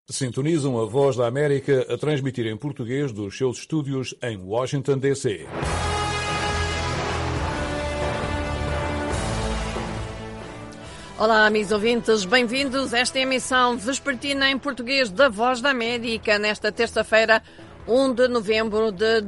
Sintonizam a Voz da América a transmitir em português dos seus estúdios em Washington, D.C. Olá, amigos ouvintes, bem-vindos a esta emissão vespertina em português da Voz da América, nesta terça-feira, 1 de novembro de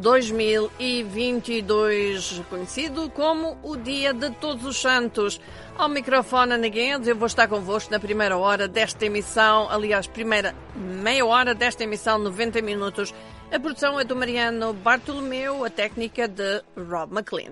2022, conhecido como o Dia de Todos os Santos. Ao microfone, Ana Guedes, eu vou estar convosco na primeira hora desta emissão, aliás, primeira meia hora desta emissão, 90 minutos. A produção é do Mariano Bartolomeu, a técnica de Rob McLean.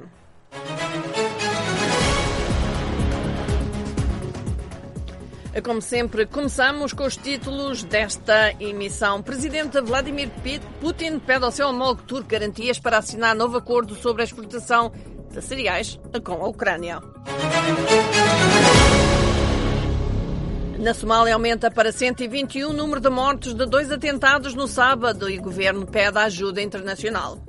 Como sempre, começamos com os títulos desta emissão. Presidente Vladimir Putin pede ao seu homólogo turco garantias para assinar novo acordo sobre a exportação de cereais com a Ucrânia. Na Somália aumenta para 121 o número de mortos de 2 atentados no sábado e o governo pede ajuda internacional.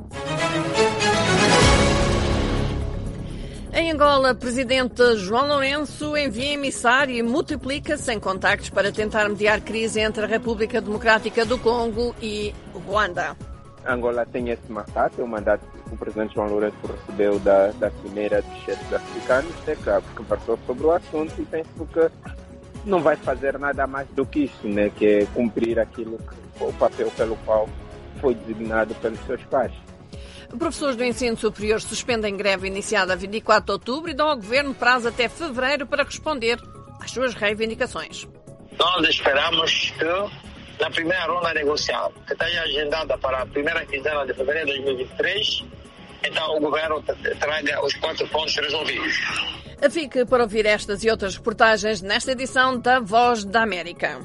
Em Angola, presidente João Lourenço envia emissário e multiplica-se em contactos para tentar mediar crise entre a República Democrática do Congo e Ruanda. Angola tem esse mandato, é o mandato que o presidente João Lourenço recebeu da Cimeira dos Chefes Africanos, que conversou sobre o assunto e penso que não vai fazer nada mais do que isso, né? Que é cumprir aquilo que o papel pelo qual foi designado pelos seus pais. Professores do ensino superior suspendem greve iniciada a 24 de outubro e dão ao governo prazo até fevereiro para responder às suas reivindicações. Nós esperamos que na primeira ronda negocial, que está agendada para a primeira quinzena de fevereiro de 2023, então o governo traga os 4 pontos resolvidos. Fique para ouvir estas e outras reportagens nesta edição da Voz da América.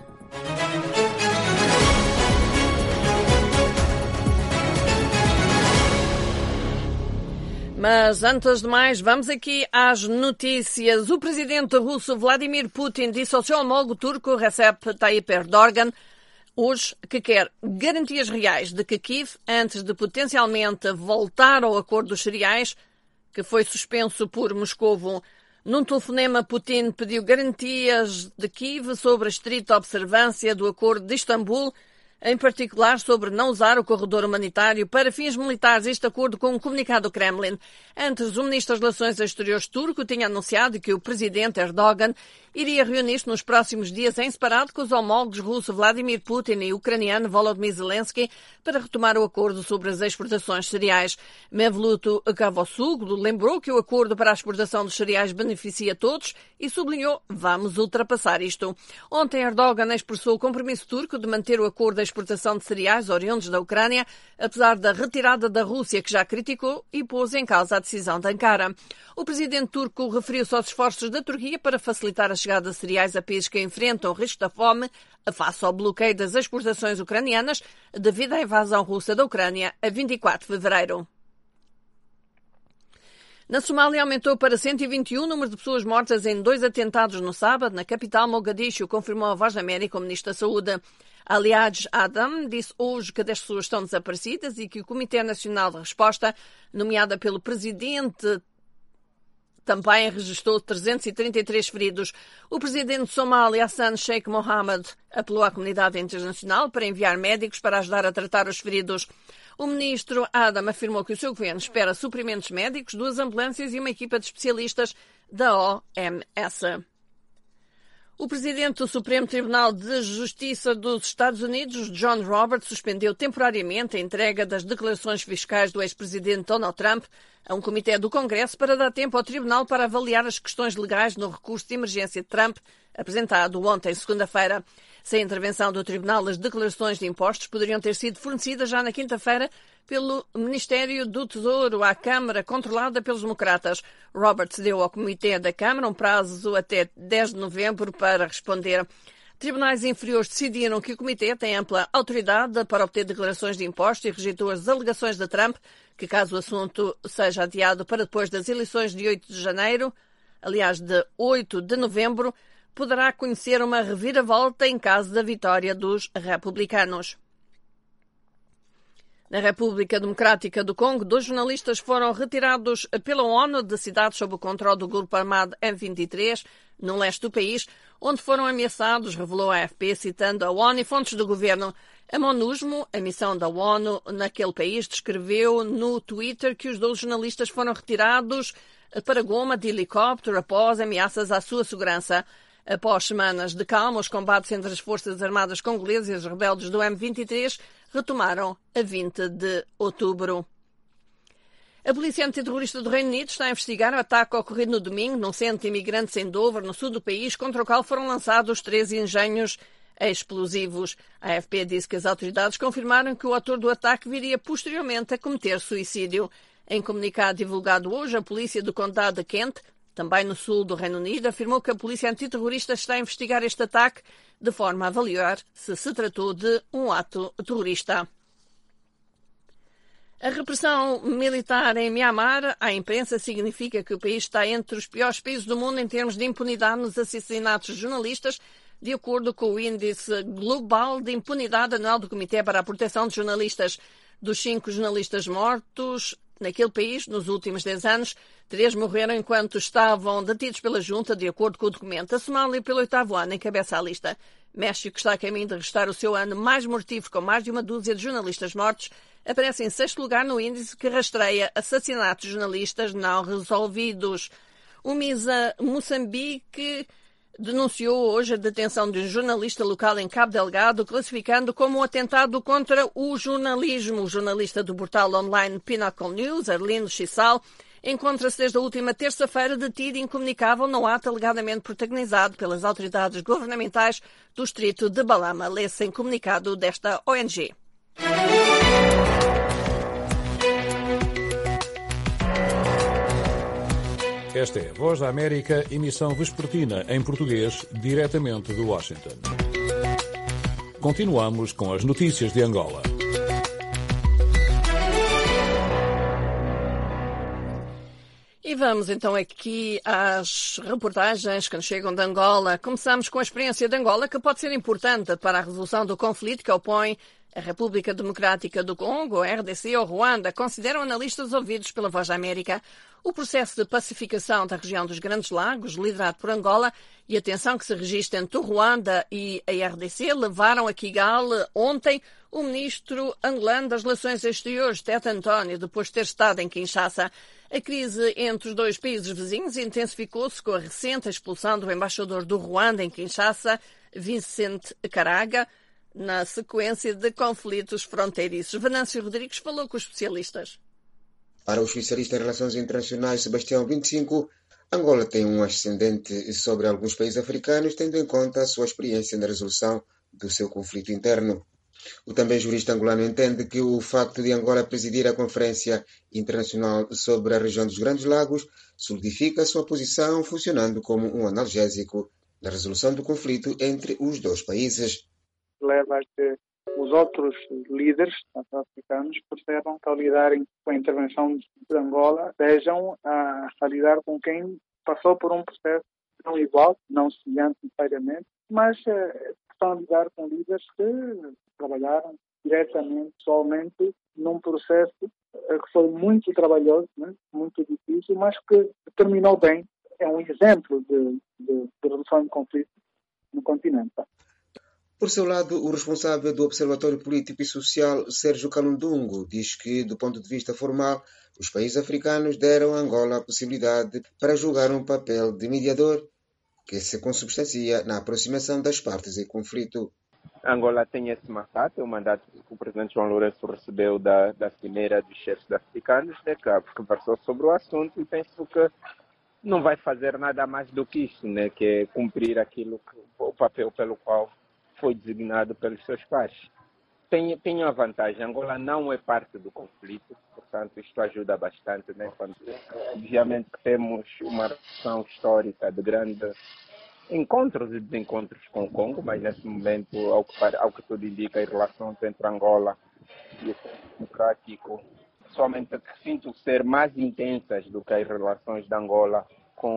Mas antes de mais, vamos aqui às notícias. O presidente russo Vladimir Putin disse ao seu homólogo turco Recep Tayyip Erdogan hoje que quer garantias reais de que Kiev, antes de potencialmente voltar ao acordo dos cereais, que foi suspenso por Moscovo. Num telefonema, Putin pediu garantias de Kiev sobre a estrita observância do acordo de Istambul, em particular sobre não usar o corredor humanitário para fins militares, este acordo com um comunicado do Kremlin. Antes, o ministro das Relações Exteriores turco tinha anunciado que o presidente Erdogan iria reunir-se nos próximos dias em separado com os homólogos russos Vladimir Putin e ucraniano Volodymyr Zelensky para retomar o acordo sobre as exportações de cereais. Mevlut Cavusoglu lembrou que o acordo para a exportação dos cereais beneficia todos e sublinhou: vamos ultrapassar isto. Ontem, Erdogan expressou o compromisso turco de manter o acordo da exportação de cereais oriundos da Ucrânia, apesar da retirada da Rússia, que já criticou e pôs em causa a decisão de Ankara. O presidente turco referiu-se aos esforços da Turquia para facilitar a chegada de cereais a países que enfrentam o risco da fome face ao bloqueio das exportações ucranianas devido à invasão russa da Ucrânia a 24 de fevereiro. Na Somália aumentou para 121 o número de pessoas mortas em 2 atentados no sábado, na capital Mogadishu, confirmou a Voz da América o ministro da Saúde. Aliaj Adam disse hoje que 10 pessoas estão desaparecidas e que o Comitê Nacional de Resposta, nomeada pelo presidente, também registrou 333 feridos. O presidente de Somália, Hassan Sheikh Mohammed, apelou à comunidade internacional para enviar médicos para ajudar a tratar os feridos. O ministro Adam afirmou que o seu governo espera suprimentos médicos, 2 ambulâncias e uma equipa de especialistas da OMS. O presidente do Supremo Tribunal de Justiça dos Estados Unidos, John Roberts, suspendeu temporariamente a entrega das declarações fiscais do ex-presidente Donald Trump a um comitê do Congresso para dar tempo ao tribunal para avaliar as questões legais no recurso de emergência de Trump, apresentado ontem, segunda-feira. Sem a intervenção do tribunal, as declarações de impostos poderiam ter sido fornecidas já na quinta-feira pelo Ministério do Tesouro à Câmara, controlada pelos democratas. Roberts deu ao Comitê da Câmara um prazo até 10 de novembro para responder. Tribunais inferiores decidiram que o Comitê tem ampla autoridade para obter declarações de impostos e rejeitou as alegações de Trump, que caso o assunto seja adiado para depois das eleições de 8 de janeiro, aliás, de 8 de novembro, poderá conhecer uma reviravolta em caso da vitória dos republicanos. Na República Democrática do Congo, 2 jornalistas foram retirados pela ONU de cidades sob o controle do grupo armado M23, no leste do país, onde foram ameaçados, revelou a AFP, citando a ONU e fontes do governo. A MONUSMO, a missão da ONU naquele país, descreveu no Twitter que os 12 jornalistas foram retirados para Goma de helicóptero após ameaças à sua segurança. Após semanas de calma, os combates entre as Forças Armadas Congolesas e os rebeldes do M23 retomaram a 20 de outubro. A Polícia Antiterrorista do Reino Unido está a investigar o ataque ocorrido no domingo num centro de imigrantes em Dover, no sul do país, contra o qual foram lançados 13 engenhos explosivos. A AFP disse que as autoridades confirmaram que o autor do ataque viria posteriormente a cometer suicídio. Em comunicado divulgado hoje, a polícia do condado de Kent, também no sul do Reino Unido, afirmou que a polícia antiterrorista está a investigar este ataque de forma a avaliar se tratou de um ato terrorista. A repressão militar em Myanmar à imprensa significa que o país está entre os piores países do mundo em termos de impunidade nos assassinatos de jornalistas, de acordo com o Índice Global de Impunidade Anual do Comitê para a Proteção de Jornalistas. Dos 5 jornalistas mortos naquele país, nos últimos 10 anos, 3 morreram enquanto estavam detidos pela junta, de acordo com o documento. A Somália, pelo 8º ano, encabeça a lista. México está a caminho de registrar o seu ano mais mortífero, com mais de uma dúzia de jornalistas mortos. Aparece em 6º lugar no índice que rastreia assassinatos de jornalistas não resolvidos. O MISA Moçambique denunciou hoje a detenção de um jornalista local em Cabo Delgado, classificando como um atentado contra o jornalismo. O jornalista do portal online Pinnacle News, Arlindo Chissal, encontra-se desde a última terça-feira detido e incomunicável no ato alegadamente protagonizado pelas autoridades governamentais do distrito de Balama. Lê-se em comunicado desta ONG. Esta é a Voz da América, emissão vespertina em português, diretamente de Washington. Continuamos com as notícias de Angola. E vamos então aqui às reportagens que nos chegam de Angola. Começamos com a experiência de Angola, que pode ser importante para a resolução do conflito que opõe a República Democrática do Congo, a RDC ou Ruanda, consideram analistas ouvidos pela Voz da América o processo de pacificação da região dos Grandes Lagos, liderado por Angola, e a tensão que se registra entre o Ruanda e a RDC levaram a Kigali ontem o ministro angolano das Relações Exteriores, Tete António, depois de ter estado em Kinshasa. A crise entre os 2 países vizinhos intensificou-se com a recente expulsão do embaixador do Ruanda em Kinshasa, Vicente Caraga, na sequência de conflitos fronteiriços. Venâncio Rodrigues falou com os especialistas. Para o especialista em relações internacionais Sebastião 25, Angola tem um ascendente sobre alguns países africanos, tendo em conta a sua experiência na resolução do seu conflito interno. O também jurista angolano entende que o facto de Angola presidir a Conferência Internacional sobre a região dos Grandes Lagos solidifica a sua posição, funcionando como um analgésico na resolução do conflito entre os 2 países. Leva a que os outros líderes africanos percebam que ao lidarem com a intervenção de Angola estejam a lidar com quem passou por um processo não igual, não semelhante necessariamente, mas estão a lidar com líderes que trabalharam diretamente, pessoalmente, num processo que foi muito trabalhoso, né? Muito difícil, mas que terminou bem. É um exemplo de resolução de conflito no continente. Por seu lado, o responsável do Observatório Político e Social, Sérgio Calundungo, diz que, do ponto de vista formal, os países africanos deram a Angola a possibilidade para jogar um papel de mediador que se consubstancia na aproximação das partes em conflito. Angola tem esse mandato, é o mandato que o presidente João Lourenço recebeu da Cimeira dos Chefes africanos, né, que conversou sobre o assunto, e penso que não vai fazer nada mais do que isso, né, que é cumprir o papel pelo qual foi designado pelos seus pares. Tem a vantagem, Angola não é parte do conflito, portanto isto ajuda bastante, né? Obviamente temos uma relação histórica de grandes encontros e desencontros com o Congo, mas nesse momento, ao que tudo indica, as relações entre Angola e o Congo Democrático, somente sinto ser mais intensas do que as relações de Angola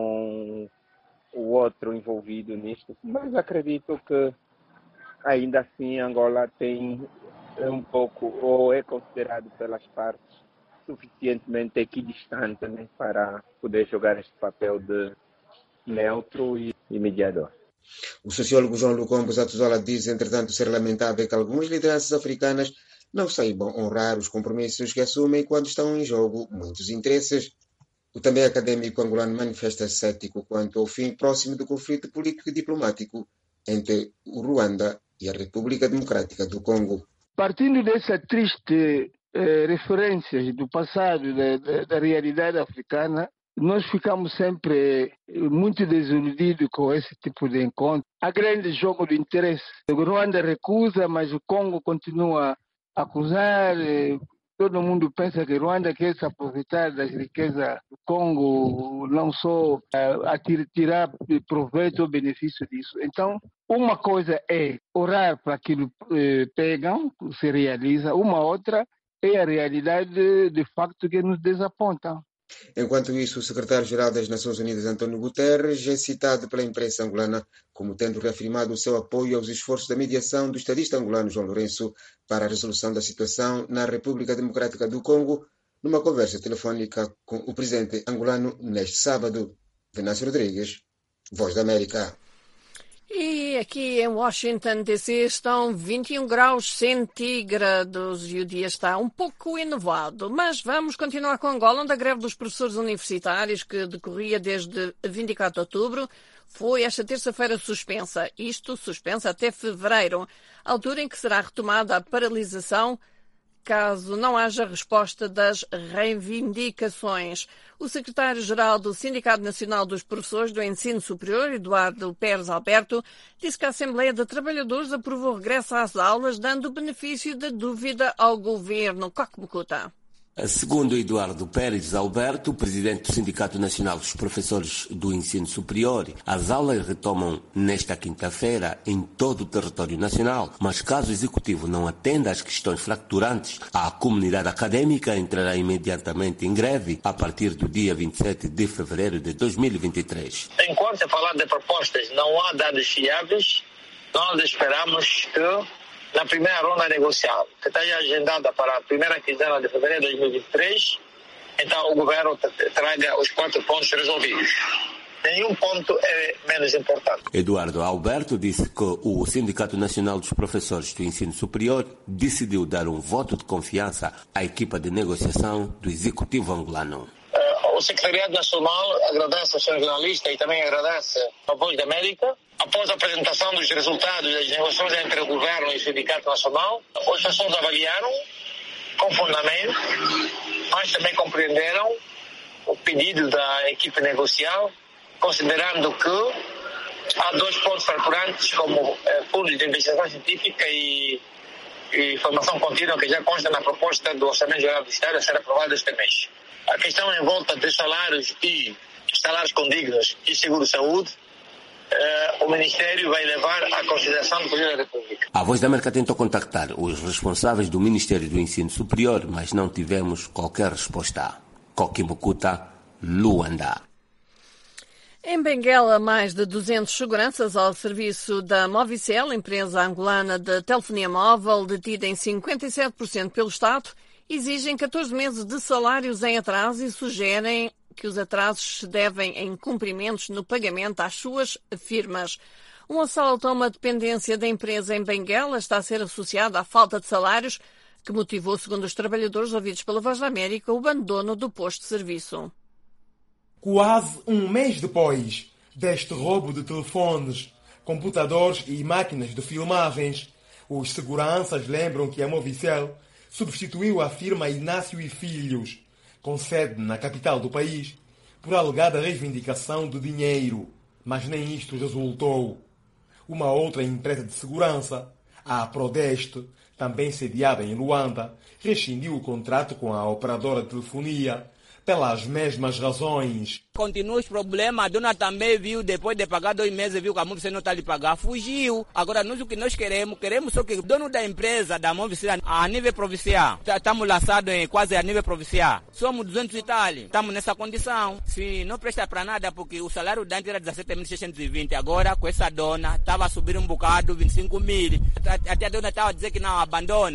com o outro envolvido nisto, mas acredito que ainda assim Angola tem é um pouco, ou é considerado pelas partes suficientemente equidistante, né, para poder jogar este papel de neutro e mediador. O sociólogo João Lucombo Zatuzola diz, entretanto, ser lamentável que algumas lideranças africanas não saibam honrar os compromissos que assumem quando estão em jogo muitos interesses. O também acadêmico angolano manifesta-se cético quanto ao fim próximo do conflito político e diplomático entre o Ruanda e a República Democrática do Congo. Partindo dessas tristes referências do passado, da realidade africana, nós ficamos sempre muito desiludidos com esse tipo de encontro. Há grande jogo de interesse. O Ruanda recusa, mas o Congo continua a acusar. Todo mundo pensa que o Ruanda quer se aproveitar das riquezas do Congo, não só a tirar proveito ou benefício disso. Então, uma coisa é orar para que pegam, se realiza. Uma outra é a realidade de facto que nos desaponta. Enquanto isso, o secretário-geral das Nações Unidas, António Guterres, é citado pela imprensa angolana como tendo reafirmado o seu apoio aos esforços da mediação do estadista angolano João Lourenço para a resolução da situação na República Democrática do Congo, numa conversa telefónica com o presidente angolano neste sábado. Venâncio Rodrigues, Voz da América. E aqui em Washington, D.C. estão 21 graus centígrados e o dia está um pouco enevoado. Mas vamos continuar com Angola, onde a greve dos professores universitários, que decorria desde 24 de outubro, foi esta terça-feira suspensa. Isto suspensa até fevereiro, altura em que será retomada a paralisação caso não haja resposta das reivindicações. O secretário-geral do Sindicato Nacional dos Professores do Ensino Superior, Eduardo Pérez Alberto, disse que a Assembleia de Trabalhadores aprovou o regresso às aulas, dando o benefício da dúvida ao governo. Coque-Mucuta. Segundo Eduardo Pérez Alberto, presidente do Sindicato Nacional dos Professores do Ensino Superior, as aulas retomam nesta quinta-feira em todo o território nacional, mas caso o Executivo não atenda às questões fracturantes, a comunidade acadêmica entrará imediatamente em greve a partir do dia 27 de fevereiro de 2023. Enquanto a falar de propostas não há dados fiáveis, nós esperamos que na primeira ronda negocial, que está agendada para a primeira quinzena de fevereiro de 2023, então o governo traga os 4 pontos resolvidos. Nenhum ponto é menos importante. Eduardo Alberto disse que o Sindicato Nacional dos Professores do Ensino Superior decidiu dar um voto de confiança à equipa de negociação do Executivo angolano. O Secretariado Nacional agradece ao senhor jornalista e também agradece à Voz da América. Após a apresentação dos resultados das negociações entre o Governo e o Sindicato Nacional, os professores avaliaram com fundamento, mas também compreenderam o pedido da equipe negocial, considerando que há 2 pontos fraturantes, como fundos de investigação científica e formação contínua, que já consta na proposta do Orçamento Geral do Estado a ser aprovado este mês. A questão em volta de salários condignos e seguro-saúde, o Ministério vai levar à consideração do Presidente da República. A Voz da América tentou contactar os responsáveis do Ministério do Ensino Superior, mas não tivemos qualquer resposta. Coque-Mucuta, Luanda. Em Benguela, mais de 200 seguranças ao serviço da Movicel, empresa angolana de telefonia móvel, detida em 57% pelo Estado, exigem 14 meses de salários em atraso e sugerem que os atrasos se devem a incumprimentos no pagamento às suas firmas. Um assalto a uma dependência da empresa em Benguela está a ser associado à falta de salários, que motivou, segundo os trabalhadores ouvidos pela Voz da América, o abandono do posto de serviço. Quase um mês depois deste roubo de telefones, computadores e máquinas de filmagens, os seguranças lembram que a Movicel substituiu a firma Inácio e Filhos, com sede na capital do país, por alegada reivindicação de dinheiro, mas nem isto resultou. Uma outra empresa de segurança, a Prodeste, também sediada em Luanda, rescindiu o contrato com a operadora de telefonia pelas mesmas razões. Continua os problemas, a dona também viu, depois de pagar 2 meses, viu que a Movicel não está lhe pagar, fugiu. Agora, nós o que nós queremos só que o dono da empresa, da Movicel, a nível provincial, estamos lançados quase a nível provincial, somos 200 e tal, estamos nessa condição. Se não presta para nada, porque o salário da antes era 17.620, agora com essa dona, estava a subir um bocado, 25 mil, até a dona estava a dizer que não abandone.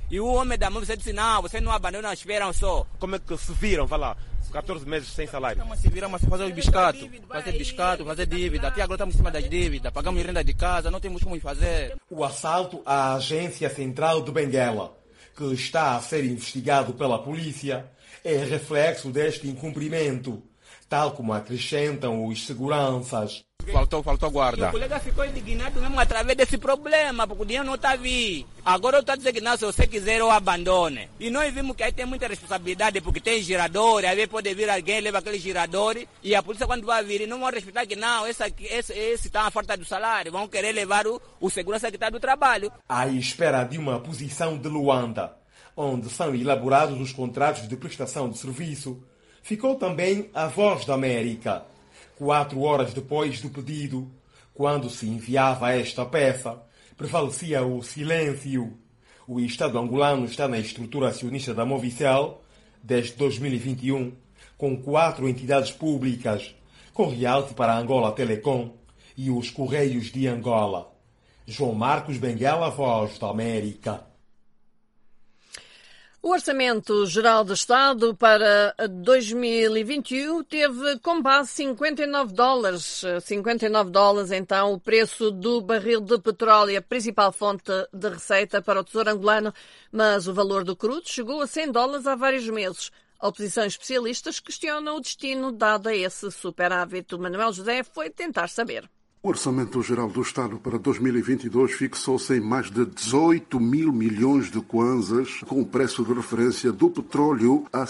E o homem da Movisel disse, não, você não abandona, esperam só. Como é que se viram, vai lá, 14 meses sem salário? Se viramos a fazer o biscato, fazer dívida. Até agora estamos em cima das dívidas, pagamos renda de casa, não temos como fazer. O assalto à Agência Central de Benguela, que está a ser investigado pela polícia, é reflexo deste incumprimento, tal como acrescentam os seguranças. Faltou guarda. E o colega ficou indignado mesmo através desse problema, porque o dinheiro não está vindo. Agora eu estou dizendo que não, se você quiser eu abandone. E nós vimos que aí tem muita responsabilidade, porque tem girador, aí pode vir alguém, leva aquele girador, e a polícia quando vai vir, não vão respeitar que não, esse está à falta do salário, vão querer levar o segurança que está do trabalho. À espera de uma posição de Luanda, onde são elaborados os contratos de prestação de serviço, ficou também a Voz da América. 4 horas depois do pedido, quando se enviava esta peça, prevalecia o silêncio. O Estado angolano está na estrutura acionista da Movisel desde 2021, com 4 entidades públicas, com royalty para a Angola Telecom e os Correios de Angola. João Marcos Benguela, Voz da América. O Orçamento Geral do Estado para 2021 teve como base $59. 59 dólares, então, o preço do barril de petróleo, a principal fonte de receita para o Tesouro angolano, mas o valor do crudo chegou a $100 há vários meses. A oposição e especialistas questionam o destino dado a esse superávit. O Manuel José foi tentar saber. O Orçamento Geral do Estado para 2022 fixou-se em mais de 18 mil milhões de kwanzas, com o preço de referência do petróleo a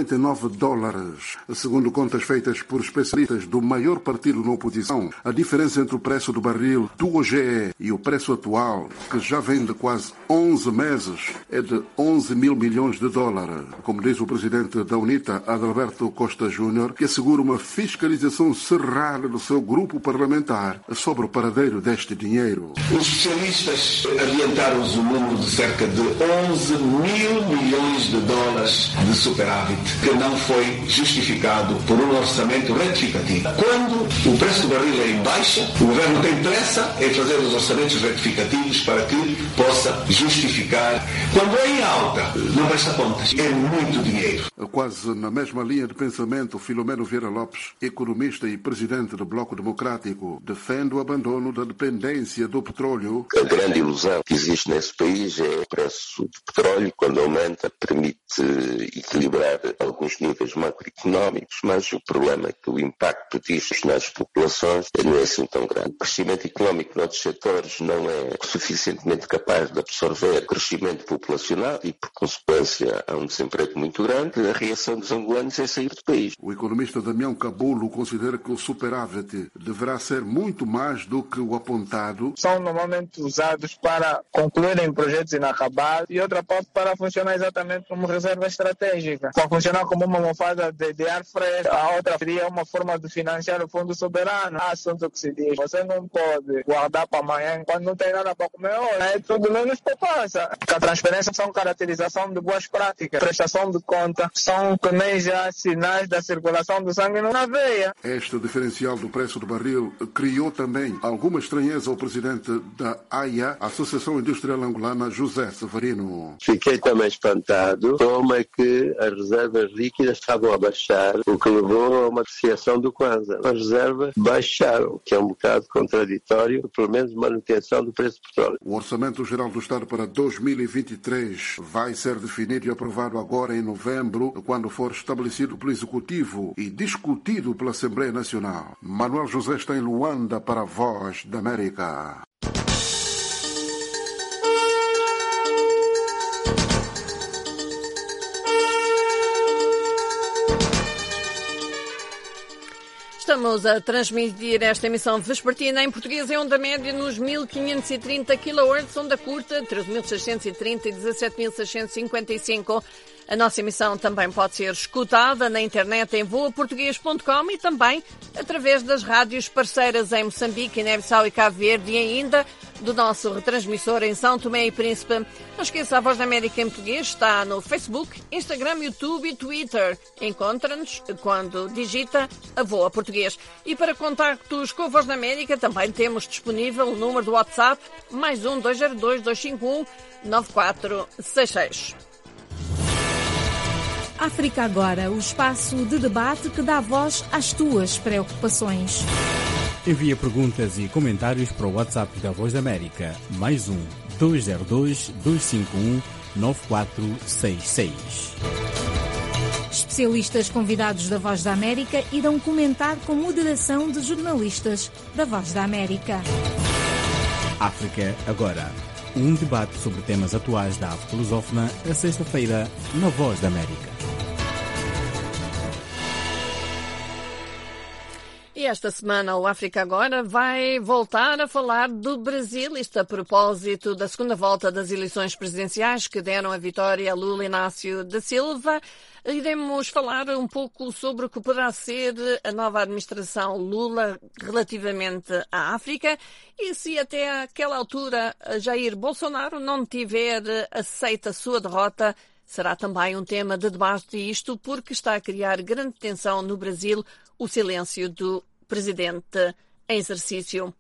$59. Segundo contas feitas por especialistas do maior partido na oposição, a diferença entre o preço do barril do OGE e o preço atual, que já vem de quase 11 meses, é de 11 mil milhões de dólares. Como diz o presidente da UNITA, Adalberto Costa Júnior, que assegura uma fiscalização cerrada do seu grupo parlamentar sobre o paradeiro deste dinheiro. Os especialistas adiantaram-nos o número de cerca de 11 mil milhões de dólares de superávit, que não foi justificado por um orçamento retificativo. Quando o preço do barril é em baixa, o governo tem pressa em fazer os orçamentos retificativos para que possa justificar. Quando é em alta, não presta contas. É muito dinheiro. Quase na mesma linha de pensamento, Filomeno Vieira Lopes, economista e presidente do Bloco Democrático, defende o abandono da dependência do petróleo. A grande ilusão que existe nesse país é o preço do petróleo, quando aumenta, permite equilibrar alguns níveis macroeconómicos, mas o problema é que o impacto disto nas populações não é assim tão grande. O crescimento económico noutros setores não é suficientemente capaz de absorver o crescimento populacional e, por consequência, há um desemprego muito grande. A reação dos angolanos é sair do país. O economista Damião Cabulo considera que o superávit deverá ser muito mais do que o apontado. São normalmente usados para concluírem projetos inacabados e outra parte para funcionar exatamente como reserva estratégica, para funcionar como uma almofada de ar fresco. A outra seria uma forma de financiar o fundo soberano. Há assunto que se diz, você não pode guardar para amanhã quando não tem nada para comer hoje. É tudo menos poupança. A transferência são caracterização de boas práticas, prestação de conta, são também já sinais da circulação do sangue na veia. Este diferencial do preço do barril criou também alguma estranheza ao presidente da AIA, Associação Industrial Angolana, José Severino. Fiquei também espantado como é que as reservas líquidas estavam a baixar, o que levou a uma apreciação do kwanza. As reservas baixaram, o que é um bocado contraditório, pelo menos manutenção do preço do petróleo. O Orçamento Geral do Estado para 2023 vai ser definido e aprovado agora em novembro, quando for estabelecido pelo Executivo e discutido pela Assembleia Nacional. Manuel José está em Luanda para a Voz da América. Estamos a transmitir esta emissão vespertina em português em onda média nos 1530 kHz, onda curta 13.630 e 17.655. A nossa emissão também pode ser escutada na internet em voaportuguês.com e também através das rádios parceiras em Moçambique, Guiné-Bissau e Cabo Verde e ainda do nosso retransmissor em São Tomé e Príncipe. Não esqueça, a Voz da América em português está no Facebook, Instagram, YouTube e Twitter. Encontra-nos quando digita a Voa Português. E para contactos com a Voz da América também temos disponível o número do WhatsApp +1 202 251 9466. África Agora, o espaço de debate que dá voz às tuas preocupações. Envia perguntas e comentários para o WhatsApp da Voz da América, +1 202 251 9466. Especialistas convidados da Voz da América irão comentar com moderação de jornalistas da Voz da América. África Agora, um debate sobre temas atuais da África lusófona, a sexta-feira, na Voz da América. E esta semana o África Agora vai voltar a falar do Brasil, isto a propósito da segunda volta das eleições presidenciais que deram a vitória a Lula Inácio da Silva. Iremos falar um pouco sobre o que poderá ser a nova administração Lula relativamente à África e se até àquela altura Jair Bolsonaro não tiver aceito a sua derrota, será também um tema de debate, isto porque está a criar grande tensão no Brasil o silêncio do presidente em exercício.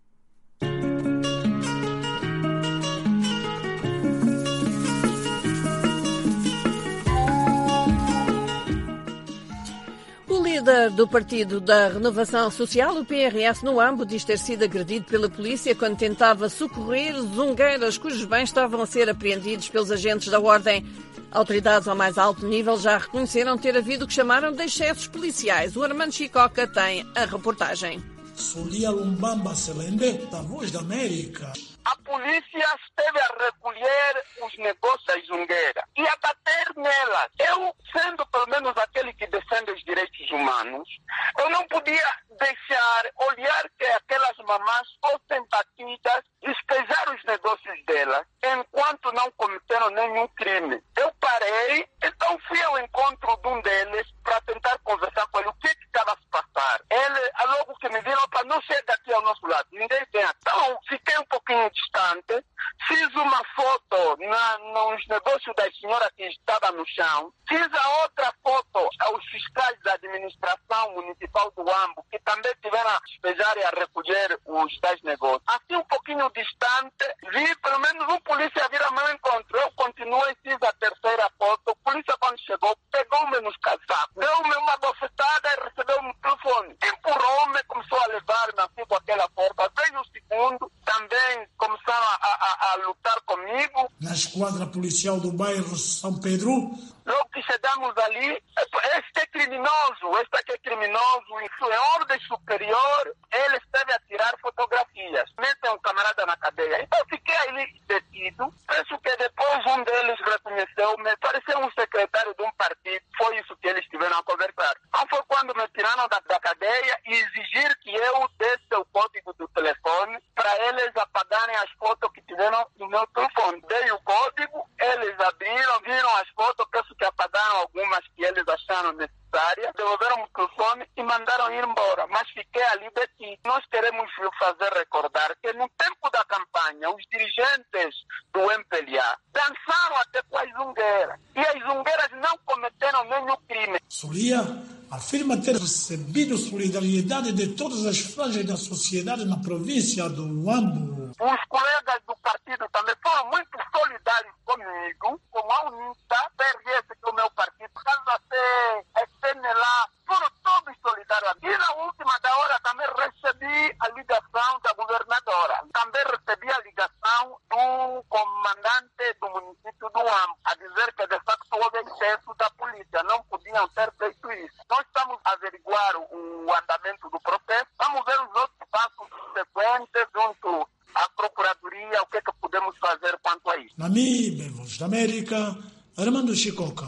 O líder do Partido da Renovação Social, o PRS, no Ambo, diz ter sido agredido pela polícia quando tentava socorrer zungueiras cujos bens estavam a ser apreendidos pelos agentes da ordem. Autoridades ao mais alto nível já reconheceram ter havido o que chamaram de excessos policiais. O Armando Chicoca tem a reportagem. Solia Lumbamba Selende, da Voz da América. A polícia esteve a recolher os negócios da zungueira e a bater nelas. Eu, sendo pelo menos aquele que defende os direitos humanos, eu não podia deixar olhar que aquelas mamás fossem batidas, despejar os negócios delas, enquanto não cometeram nenhum crime. Eu parei, então fui ao encontro de um deles para tentar conversar com ele o que estava a se passar. Ele, logo que me viram, para não chega aqui ao nosso lado, ninguém vem. Então, fiquei um pouquinho distante, fiz uma foto nos negócios da senhora que estava no chão, fiz a outra foto aos fiscais da administração municipal do Ambo, que também tiveram a despejar e a recolher os tais negócios. Assim, um pouquinho distante, vi pelo menos um polícia vir ao meu encontro. Eu continuei, fiz a terceira foto. O polícia, quando chegou, pegou-me nos casacos, deu-me uma bofetada e recebeu-me o telefone. Empurrou-me, começou a levar-me assim com aquela força. Veio o segundo, também começaram a lutar comigo. Na esquadra policial do bairro São Pedro. Logo que chegamos ali, este é criminoso, este aqui é criminoso, isso é ordem superior, ele esteve a tirar fotografias, metem um camarada na cadeia. Então fiquei ali detido, penso que depois um deles reconheceu-me, pareceu um secretário de um partido, foi isso que eles tiveram a conversar. Então foi quando me tiraram da cadeia e exigir que eu desse o código do telefone para eles apagarem as fotos que tiveram no meu telefone. Dei o código, eles abriram, viram as fotos, penso que apagaram algumas que eles acharam necessárias, devolveram o telefone e mandaram ir embora. Mas fiquei ali detido. Nós queremos fazer recordar que no tempo da campanha, os dirigentes do MPLA dançaram até com as zungueiras. E as zungueiras não cometeram nenhum crime. Solia afirma ter recebido solidariedade de todas as franjas da sociedade na província do Ambo. Os colegas do partido também foram muito solidários comigo, como a UNITA, PRS, que é o meu partido, CASAC, SNLA, foram todos solidários. E na última da hora também recebi a ligação da governadora. Também recebi a ligação do comandante do município do Ambo, a dizer que de facto houve excesso da polícia, não podiam ter feito isso. Nós estamos a averiguar o andamento do processo, vamos ver os outros passos subsequentes junto à Procuradoria, o que é que podemos fazer quanto a isso. Namíbia, Voz da América, Armando Chicoca.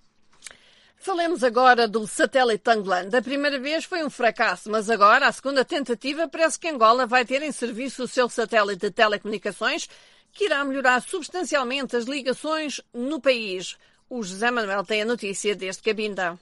Falemos agora do satélite angolano. Da primeira vez foi um fracasso, mas agora, a segunda tentativa, parece que Angola vai ter em serviço o seu satélite de telecomunicações, que irá melhorar substancialmente as ligações no país. O José Manuel tem a notícia desde Cabinda.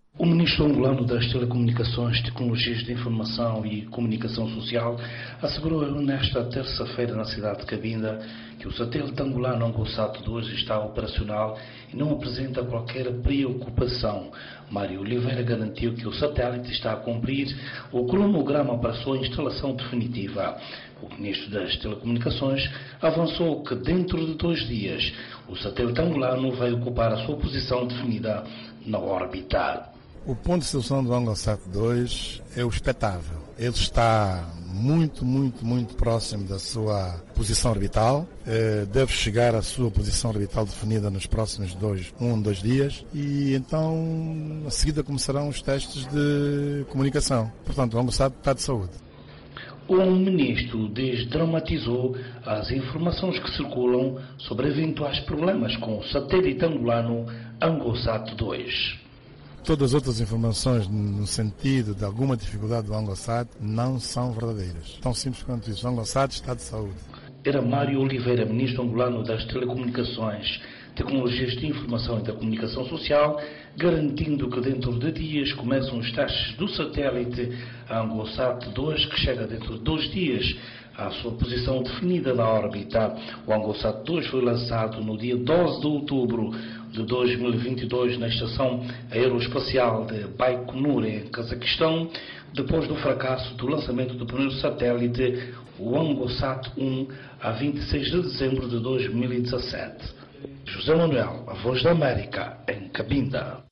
O ministro angolano das Telecomunicações, Tecnologias de Informação e Comunicação Social assegurou nesta terça-feira na cidade de Cabinda que o satélite angolano ANGOSAT 2 está operacional e não apresenta qualquer preocupação. Mário Oliveira garantiu que o satélite está a cumprir o cronograma para a sua instalação definitiva. O ministro das Telecomunicações avançou que dentro de 2 dias o satélite angolano vai ocupar a sua posição definida na órbita. O ponto de situação do ANGOSAT 2 é o expectável. Ele está muito próximo da sua posição orbital. Deve chegar à sua posição orbital definida nos próximos 2 dias. E então, a seguida, começarão os testes de comunicação. Portanto, o ANGOSAT está de saúde. O ministro desdramatizou as informações que circulam sobre eventuais problemas com o satélite angolano ANGOSAT 2. Todas as outras informações no sentido de alguma dificuldade do ANGOSAT não são verdadeiras. Tão simples quanto isso. O ANGOSAT está de saúde. Era Mário Oliveira, ministro angolano das Telecomunicações, Tecnologias de Informação e da Comunicação Social, garantindo que dentro de dias começam os testes do satélite ANGOSAT 2, que chega dentro de 2 dias à sua posição definida na órbita. O ANGOSAT 2 foi lançado no dia 12 de outubro de 2022 na Estação Aeroespacial de Baikonur, em Cazaquistão, depois do fracasso do lançamento do primeiro satélite, o ANGOSAT 1, a 26 de dezembro de 2017. José Manuel, a Voz da América, em Cabinda.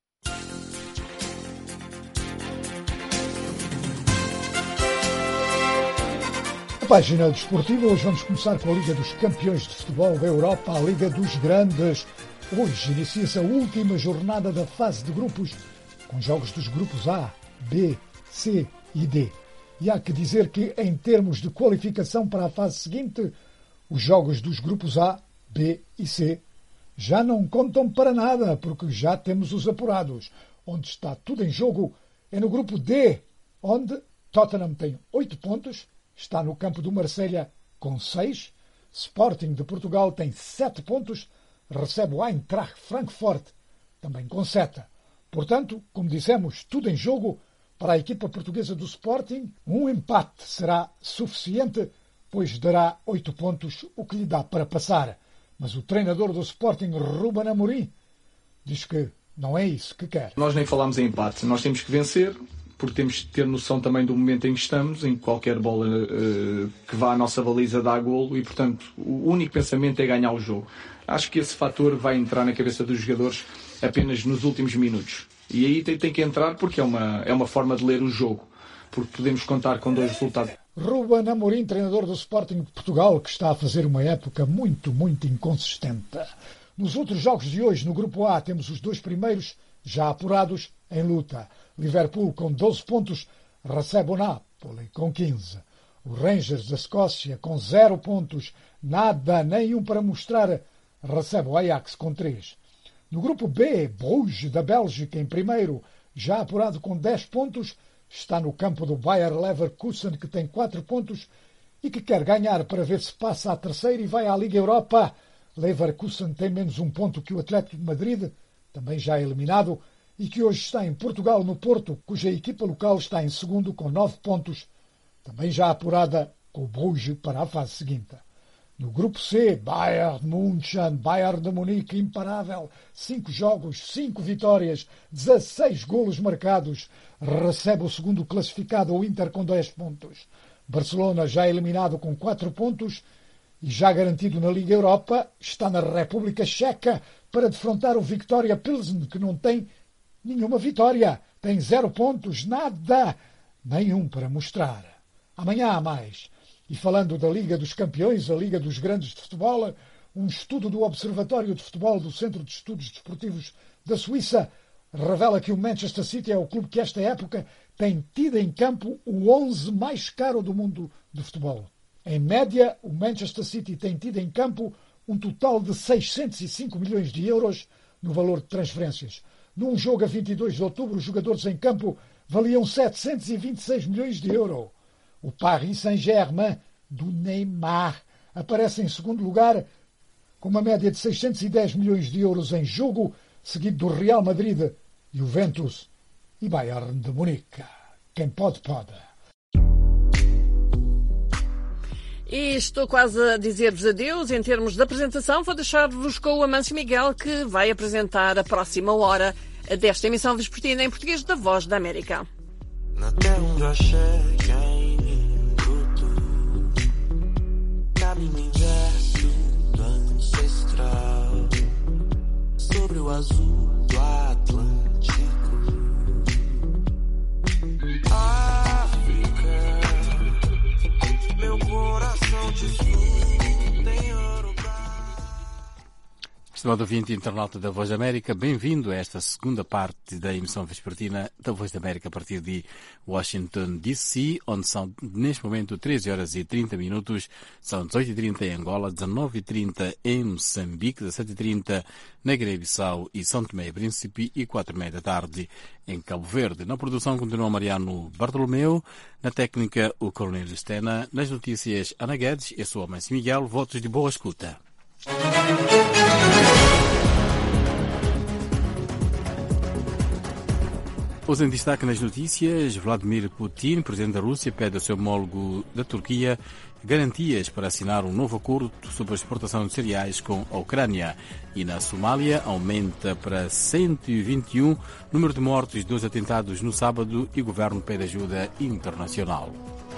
Página desportiva, hoje vamos começar com a Liga dos Campeões de Futebol da Europa, a Liga dos Grandes. Hoje inicia-se a última jornada da fase de grupos, com jogos dos grupos A, B, C e D. E há que dizer que, em termos de qualificação para a fase seguinte, os jogos dos grupos A, B e C já não contam para nada, porque já temos os apurados. Onde está tudo em jogo é no grupo D, onde Tottenham tem 8 pontos, está no campo do Marselha com 6, Sporting de Portugal tem 7 pontos, recebe o Eintracht Frankfurt também com 7. Portanto, como dissemos, tudo em jogo para a equipa portuguesa do Sporting. Um empate será suficiente, pois dará 8 pontos, o que lhe dá para passar. Mas o treinador do Sporting, Ruben Amorim, diz que não é isso que quer. Nós nem falámos em empate, nós temos que vencer, porque temos de ter noção também do momento em que estamos, em que qualquer bola que vá à nossa baliza dá golo e, portanto, o único pensamento é ganhar o jogo. Acho que esse fator vai entrar na cabeça dos jogadores apenas nos últimos minutos. E aí tem que entrar porque é uma forma de ler o jogo, porque podemos contar com 2 resultados. Ruben Amorim, treinador do Sporting de Portugal, que está a fazer uma época muito inconsistente. Nos outros jogos de hoje, no grupo A, temos os 2 primeiros já apurados em luta. Liverpool com 12 pontos recebe o Napoli com 15. O Rangers da Escócia com 0 pontos, nada, nenhum para mostrar, recebe o Ajax com 3. No grupo B, Bruges da Bélgica em primeiro, já apurado com 10 pontos, está no campo do Bayer Leverkusen, que tem 4 pontos e que quer ganhar para ver se passa à terceira e vai à Liga Europa. Leverkusen tem menos 1 ponto que o Atlético de Madrid, também já eliminado, e que hoje está em Portugal, no Porto, cuja equipa local está em segundo com 9 pontos, também já apurada com o Bruges para a fase seguinte. No grupo C, Bayern München, Bayern de Munique, imparável, 5 jogos, 5 vitórias, 16 golos marcados, recebe o segundo classificado, o Inter, com 10 pontos. Barcelona, já eliminado com 4 pontos e já garantido na Liga Europa, está na República Checa para defrontar o Viktoria Pilsen, que não tem nenhuma vitória, tem 0 pontos, nada, nenhum para mostrar. Amanhã há mais. E falando da Liga dos Campeões, a Liga dos Grandes de Futebol, um estudo do Observatório de Futebol do Centro de Estudos Desportivos da Suíça revela que o Manchester City é o clube que esta época tem tido em campo o 11 mais caro do mundo de futebol. Em média, o Manchester City tem tido em campo um total de 605 milhões de euros no valor de transferências. Num jogo a 22 de outubro, os jogadores em campo valiam 726 milhões de euros. O Paris Saint-Germain, do Neymar, aparece em segundo lugar, com uma média de 610 milhões de euros em jogo, seguido do Real Madrid e Juventus, e Bayern de Munique. Quem pode, pode. E estou quase a dizer-vos adeus. Em termos de apresentação, vou deixar-vos com o Amâncio Miguel, que vai apresentar a próxima hora desta emissão vespertina em português da Voz da América. Na terra onde eu cheguei em bruto, caminho inverso do ancestral, sobre o azul do Atlântico. África, meu coração te escuta em ouro. Estimado ouvinte internauta da Voz da América, bem-vindo a esta segunda parte da emissão vespertina da Voz da América a partir de Washington, D.C., onde são, neste momento, 13 horas e 30 minutos, são 18h30 em Angola, 19h30 em Moçambique, 17h30 na Guiné-Bissau e São Tomé e Príncipe e 4h30 da tarde em Cabo Verde. Na produção continua Mariano Bartolomeu, na técnica o Coronel Stena, nas notícias Ana Guedes, eu sou o Amâncio Miguel, votos de boa escuta. Hoje em destaque nas notícias, Vladimir Putin, presidente da Rússia, pede ao seu homólogo da Turquia garantias para assinar um novo acordo sobre a exportação de cereais com a Ucrânia. E na Somália aumenta para 121 o número de mortos dos atentados no sábado e o governo pede ajuda internacional.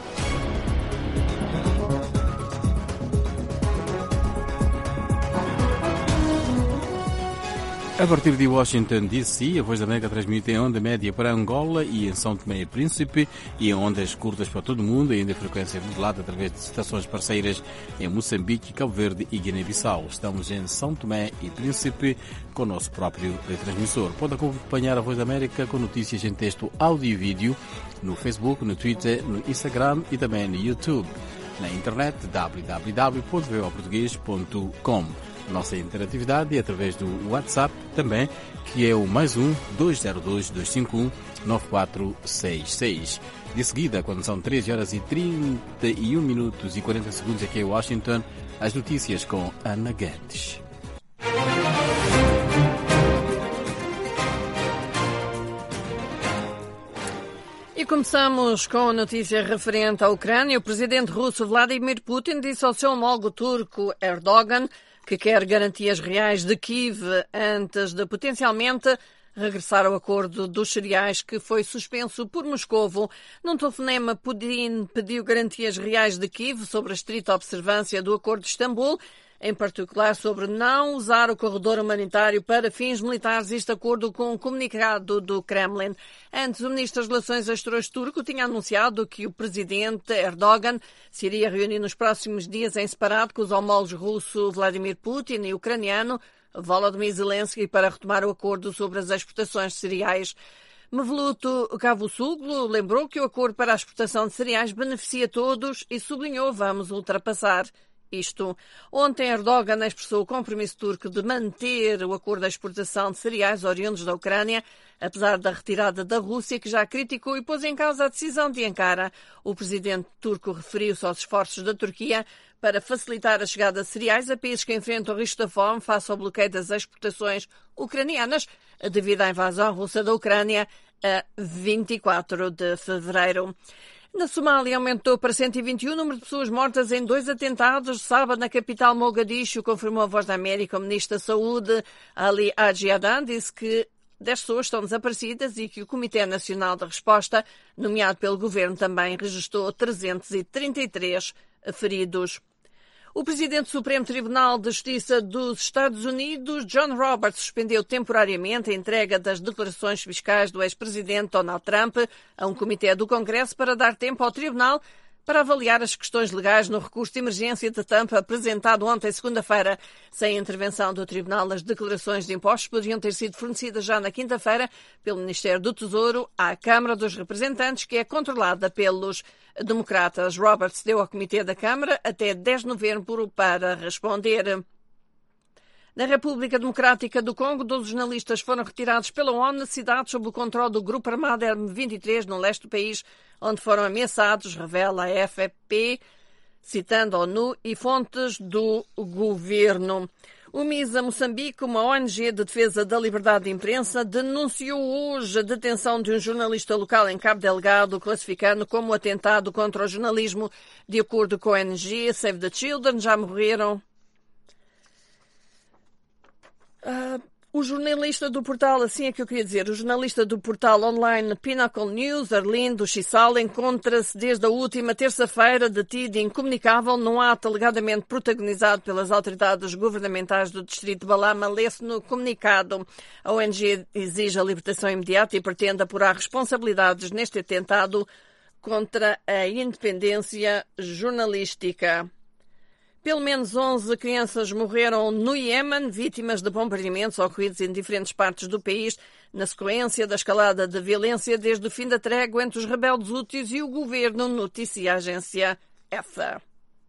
A partir de Washington, D.C., a Voz da América transmite em onda média para Angola e em São Tomé e Príncipe e em ondas curtas para todo o mundo, ainda em frequência modulada através de estações parceiras em Moçambique, Cabo Verde e Guiné-Bissau. Estamos em São Tomé e Príncipe com o nosso próprio retransmissor. Pode acompanhar a Voz da América com notícias em texto, áudio e vídeo no Facebook, no Twitter, no Instagram e também no YouTube. Na internet www.voaportugues.com. Nossa interatividade é através do WhatsApp também, que é o +1 202 251 9466. De seguida, quando são 13 horas e 31 minutos e 40 segundos aqui em Washington, as notícias com Ana Guedes. E começamos com a notícia referente à Ucrânia. O presidente russo Vladimir Putin disse ao seu homólogo turco Erdogan que quer garantias reais de Kiev antes de potencialmente regressar ao acordo dos cereais que foi suspenso por Moscovo. Num telefonema, Putin pediu garantias reais de Kiev sobre a estrita observância do acordo de Istambul, em particular sobre não usar o corredor humanitário para fins militares, isto de acordo com um comunicado do Kremlin. Antes, o ministro das Relações Exteriores turco tinha anunciado que o presidente Erdogan se iria reunir nos próximos dias em separado com os homólogos russo Vladimir Putin e ucraniano Volodymyr Zelensky para retomar o acordo sobre as exportações de cereais. Mevlut Cavusoglu lembrou que o acordo para a exportação de cereais beneficia todos e sublinhou: vamos ultrapassar isto. Ontem, Erdogan expressou o compromisso turco de manter o acordo de exportação de cereais oriundos da Ucrânia, apesar da retirada da Rússia, que já criticou e pôs em causa a decisão de Ankara. O presidente turco referiu-se aos esforços da Turquia para facilitar a chegada de cereais a países que enfrentam o risco da fome face ao bloqueio das exportações ucranianas devido à invasão russa da Ucrânia a 24 de fevereiro. Na Somália, aumentou para 121 o número de pessoas mortas em 2 atentados de sábado na capital Mogadishu, confirmou a Voz da América. O ministro da Saúde, Ali Haji Adan, disse que 10 pessoas estão desaparecidas e que o Comitê Nacional de Resposta, nomeado pelo governo, também registrou 333 feridos. O presidente do Supremo Tribunal de Justiça dos Estados Unidos, John Roberts, suspendeu temporariamente a entrega das declarações fiscais do ex-presidente Donald Trump a um comitê do Congresso para dar tempo ao tribunal para avaliar as questões legais no recurso de emergência de Trump apresentado ontem, segunda-feira. Sem a intervenção do tribunal, as declarações de impostos poderiam ter sido fornecidas já na quinta-feira pelo Ministério do Tesouro à Câmara dos Representantes, que é controlada pelos democratas. Roberts deu ao Comitê da Câmara até 10 de novembro para responder. Na República Democrática do Congo, 12 jornalistas foram retirados pela ONU na cidade sob o controle do grupo armado M23 no leste do país, onde foram ameaçados, revela a AFP, citando a ONU e fontes do governo. O MISA Moçambique, uma ONG de defesa da liberdade de imprensa, denunciou hoje a detenção de um jornalista local em Cabo Delgado, classificando como atentado contra o jornalismo. De acordo com a ONG Save the Children, já morreram o jornalista do portal, assim é que eu queria dizer, o jornalista do portal online Pinnacle News, Arlindo Chissal, encontra-se desde a última terça-feira detido e incomunicável num ato alegadamente protagonizado pelas autoridades governamentais do distrito de Balama. Lê-se no comunicado. A ONG exige a libertação imediata e pretende apurar responsabilidades neste atentado contra a independência jornalística. Pelo menos 11 crianças morreram no Iêmen, vítimas de bombardeamentos ocorridos em diferentes partes do país, na sequência da escalada de violência desde o fim da trégua entre os rebeldes hútis e o governo, noticia a agência EFA.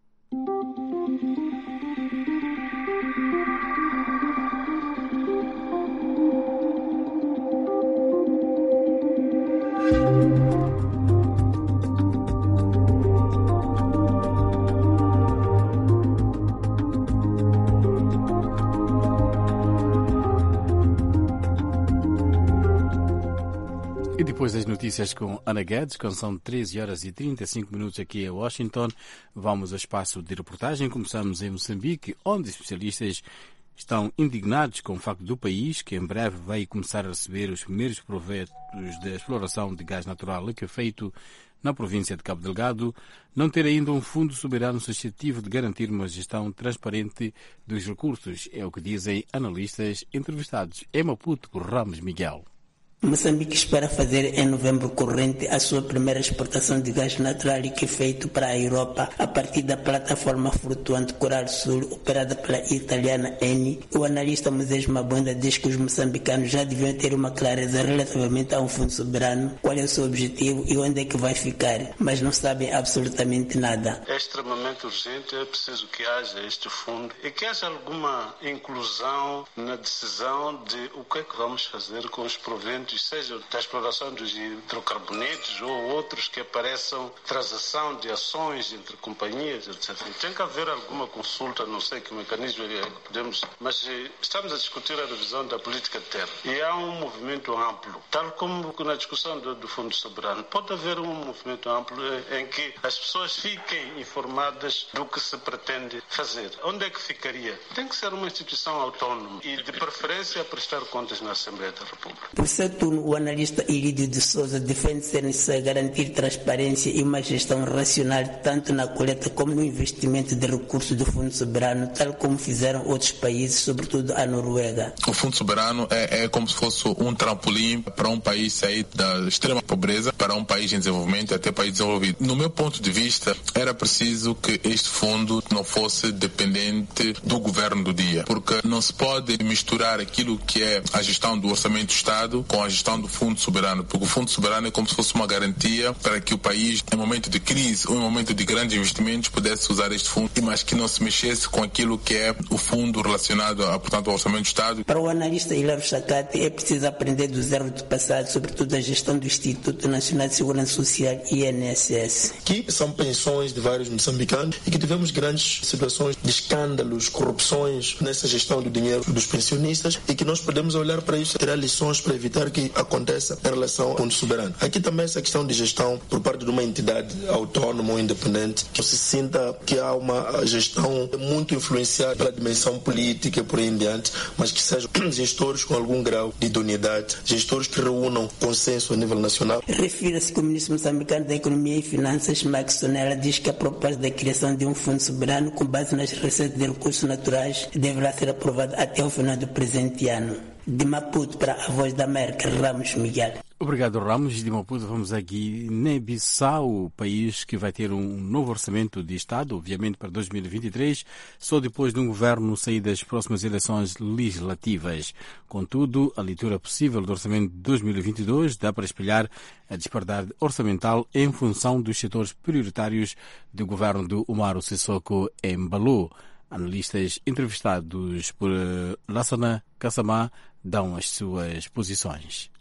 E depois das notícias com Ana Guedes, quando são 13 horas e 35 minutos aqui em Washington, vamos ao espaço de reportagem. Começamos em Moçambique, onde especialistas estão indignados com o facto do país, que em breve vai começar a receber os primeiros proventos da exploração de gás natural liquefeito na província de Cabo Delgado, não ter ainda um fundo soberano suscetível de garantir uma gestão transparente dos recursos. É o que dizem analistas entrevistados em Maputo por Ramos Miguel. Moçambique espera fazer em novembro corrente a sua primeira exportação de gás natural liquefeito para a Europa a partir da plataforma flutuante Coral Sul, operada pela italiana Eni. O analista Moisés Mabonda diz que os moçambicanos já deviam ter uma clareza relativamente a um fundo soberano, qual é o seu objetivo e onde é que vai ficar, mas não sabem absolutamente nada. É extremamente urgente, é preciso que haja este fundo e que haja alguma inclusão na decisão de o que é que vamos fazer com os proventos, seja da exploração dos hidrocarbonetos ou outros que apareçam, transação de ações entre companhias, etc. Tem que haver alguma consulta, não sei que mecanismo é que podemos, mas estamos a discutir a revisão da política de terra e há um movimento amplo, tal como na discussão do Fundo Soberano. Pode haver um movimento amplo em que as pessoas fiquem informadas do que se pretende fazer. Onde é que ficaria? Tem que ser uma instituição autónoma e de preferência a prestar contas na Assembleia da República. Por seu turno, o analista Irídio de Souza defende ser necessário garantir transparência e uma gestão racional tanto na coleta como no investimento de recursos do Fundo Soberano, tal como fizeram outros países, sobretudo a Noruega. O Fundo Soberano é como se fosse um trampolim para um país sair da extrema pobreza para um país em desenvolvimento até país desenvolvido. No meu ponto de vista, era preciso que este fundo não fosse dependente do governo do dia, porque não se pode misturar aquilo que é a gestão do orçamento do Estado com a gestão do Fundo Soberano, porque o Fundo Soberano é como se fosse uma garantia para que o país, em momento de crise ou em momento de grandes investimentos, pudesse usar este fundo, mas que não se mexesse com aquilo que é o fundo relacionado, portanto, ao orçamento do Estado. Para o analista Hilário Chacate, é preciso aprender dos erros do passado, sobretudo a gestão do Instituto Nacional de Segurança Social, INSS. Que são pensões de vários moçambicanos e que tivemos grandes situações de escândalos, corrupções nessa gestão do dinheiro dos pensionistas e que nós podemos olhar para isso e tirar lições para evitar que aconteça em relação ao Fundo Soberano. Aqui também essa questão de gestão por parte de uma entidade autónoma ou independente, que se sinta que há uma gestão muito influenciada pela dimensão política e por aí em diante, mas que sejam gestores com algum grau de idoneidade, gestores que reúnam consenso a nível nacional. Refira-se que o ministro moçambicano da Economia e Finanças, Max Sonella, diz que a proposta da criação de um fundo soberano com base nas receitas de recursos naturais deverá ser aprovada até o final do presente ano. De Maputo para a Voz da América, Ramos Miguel. Obrigado, Ramos. De Maputo vamos a Guiné-Bissau, o país que vai ter um novo orçamento de Estado, obviamente para 2023, só depois de um governo sair das próximas eleições legislativas. Contudo, a leitura possível do orçamento de 2022 dá para espelhar a disparidade orçamental em função dos setores prioritários do governo do Umaru Sissoko Embalo. Analistas entrevistados por Lassana Kassamá dão as suas posições.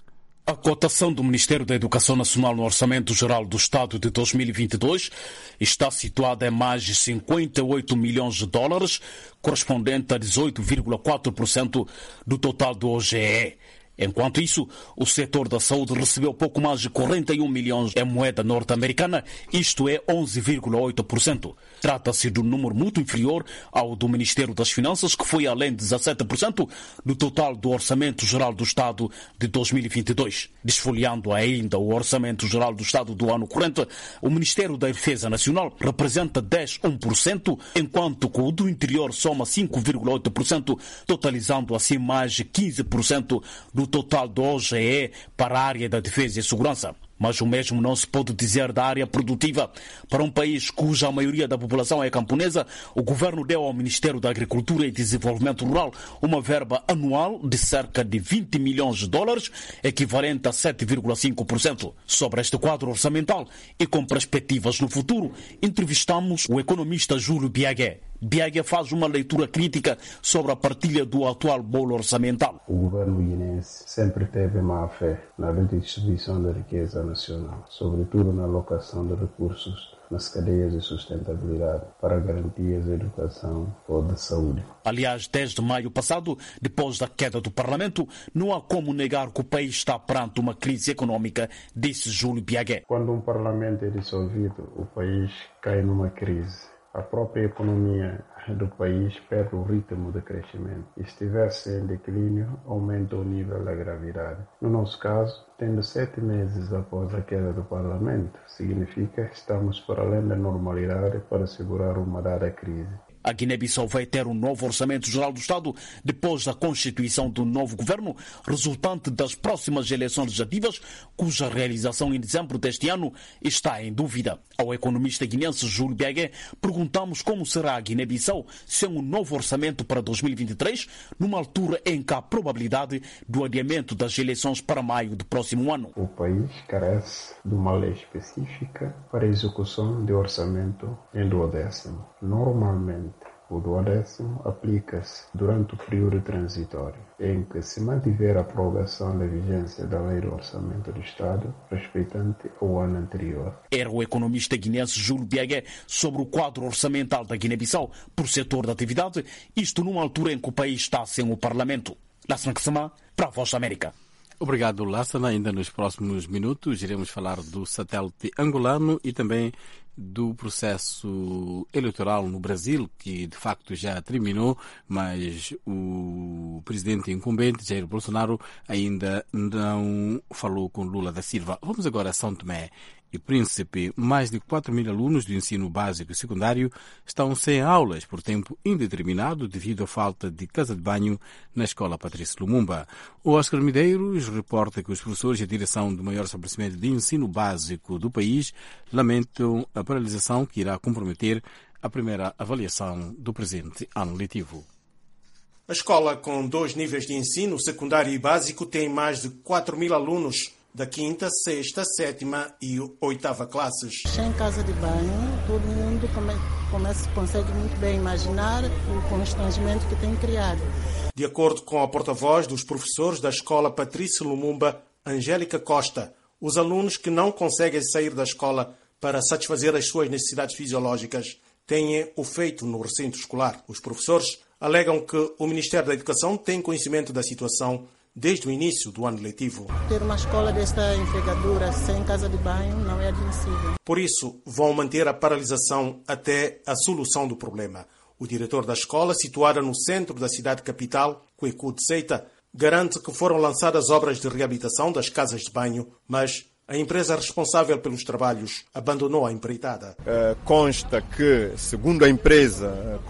A cotação do Ministério da Educação Nacional no Orçamento Geral do Estado de 2022 está situada em mais de 58 milhões de dólares, correspondente a 18,4% do total do OGE. Enquanto isso, o setor da saúde recebeu pouco mais de 41 milhões em moeda norte-americana, isto é 11,8%. Trata-se de um número muito inferior ao do Ministério das Finanças, que foi além de 17% do total do Orçamento Geral do Estado de 2022. Desfolhando ainda o Orçamento Geral do Estado do ano corrente, o Ministério da Defesa Nacional representa 10,1%, enquanto que o do Interior soma 5,8%, totalizando assim mais de 15% do total do OGE para a área da defesa e segurança. Mas o mesmo não se pode dizer da área produtiva. Para um país cuja maioria da população é camponesa, o governo deu ao Ministério da Agricultura e Desenvolvimento Rural uma verba anual de cerca de 20 milhões de dólares, equivalente a 7,5%. Sobre este quadro orçamental e com perspectivas no futuro, entrevistamos o economista Júlio Biagué. Biagué faz uma leitura crítica sobre a partilha do atual bolo orçamental. O governo guinense sempre teve má fé na redistribuição da riqueza nacional, sobretudo na alocação de recursos nas cadeias de sustentabilidade para garantias de educação ou de saúde. Aliás, desde maio passado, depois da queda do Parlamento, não há como negar que o país está perante uma crise econômica, disse Júlio Biagué. Quando um Parlamento é dissolvido, o país cai numa crise. A própria economia do país perde o ritmo de crescimento. E se estivesse em declínio, aumenta o nível da gravidade. No nosso caso, tendo 7 meses após a queda do Parlamento, significa que estamos por além da normalidade para segurar uma dada crise. A Guiné-Bissau vai ter um novo Orçamento Geral do Estado depois da constituição do novo governo, resultante das próximas eleições legislativas, cuja realização em dezembro deste ano está em dúvida. Ao economista guinense Júlio Biagué, perguntamos como será a Guiné-Bissau sem um novo orçamento para 2023, numa altura em que há probabilidade do adiamento das eleições para maio do próximo ano. O país carece de uma lei específica para a execução de orçamento em duodécimo. Normalmente, o duodécimo aplica-se durante o período transitório, em que se mantiver a prorrogação da vigência da Lei do Orçamento do Estado, respeitante ao ano anterior. Era o economista guinense Júlio Biagué sobre o quadro orçamental da Guiné-Bissau por setor da atividade, isto numa altura em que o país está sem o Parlamento. Lassana Ksama, para a Voz da América. Obrigado, Lassana. Ainda nos próximos minutos iremos falar do satélite angolano e também do processo eleitoral no Brasil, que de facto já terminou, mas o presidente incumbente, Jair Bolsonaro, ainda não falou com Lula da Silva. Vamos agora a São Tomé e Príncipe. Mais de 4 mil alunos do ensino básico e secundário estão sem aulas por tempo indeterminado devido à falta de casa de banho na escola Patrício Lumumba. O Oscar Medeiros reporta que os professores e a direção do maior estabelecimento de ensino básico do país lamentam a paralisação que irá comprometer a primeira avaliação do presente ano letivo. A escola, com 2 níveis de ensino, secundário e básico, tem mais de 4 mil alunos da 5ª, 6ª, 7ª e 8ª classes. Sem casa de banho, todo mundo consegue muito bem imaginar o constrangimento que tem criado. De acordo com a porta-voz dos professores da escola Patrício Lumumba, Angélica Costa, os alunos que não conseguem sair da escola para satisfazer as suas necessidades fisiológicas têm o feito no recinto escolar. Os professores alegam que o Ministério da Educação tem conhecimento da situação desde o início do ano letivo. Ter uma escola desta envergadura sem casa de banho não é admissível. Por isso, vão manter a paralisação até a solução do problema. O diretor da escola, situada no centro da cidade capital, Kweku de Seita, garante que foram lançadas obras de reabilitação das casas de banho, mas a empresa responsável pelos trabalhos abandonou a empreitada. Consta que, segundo a empresa,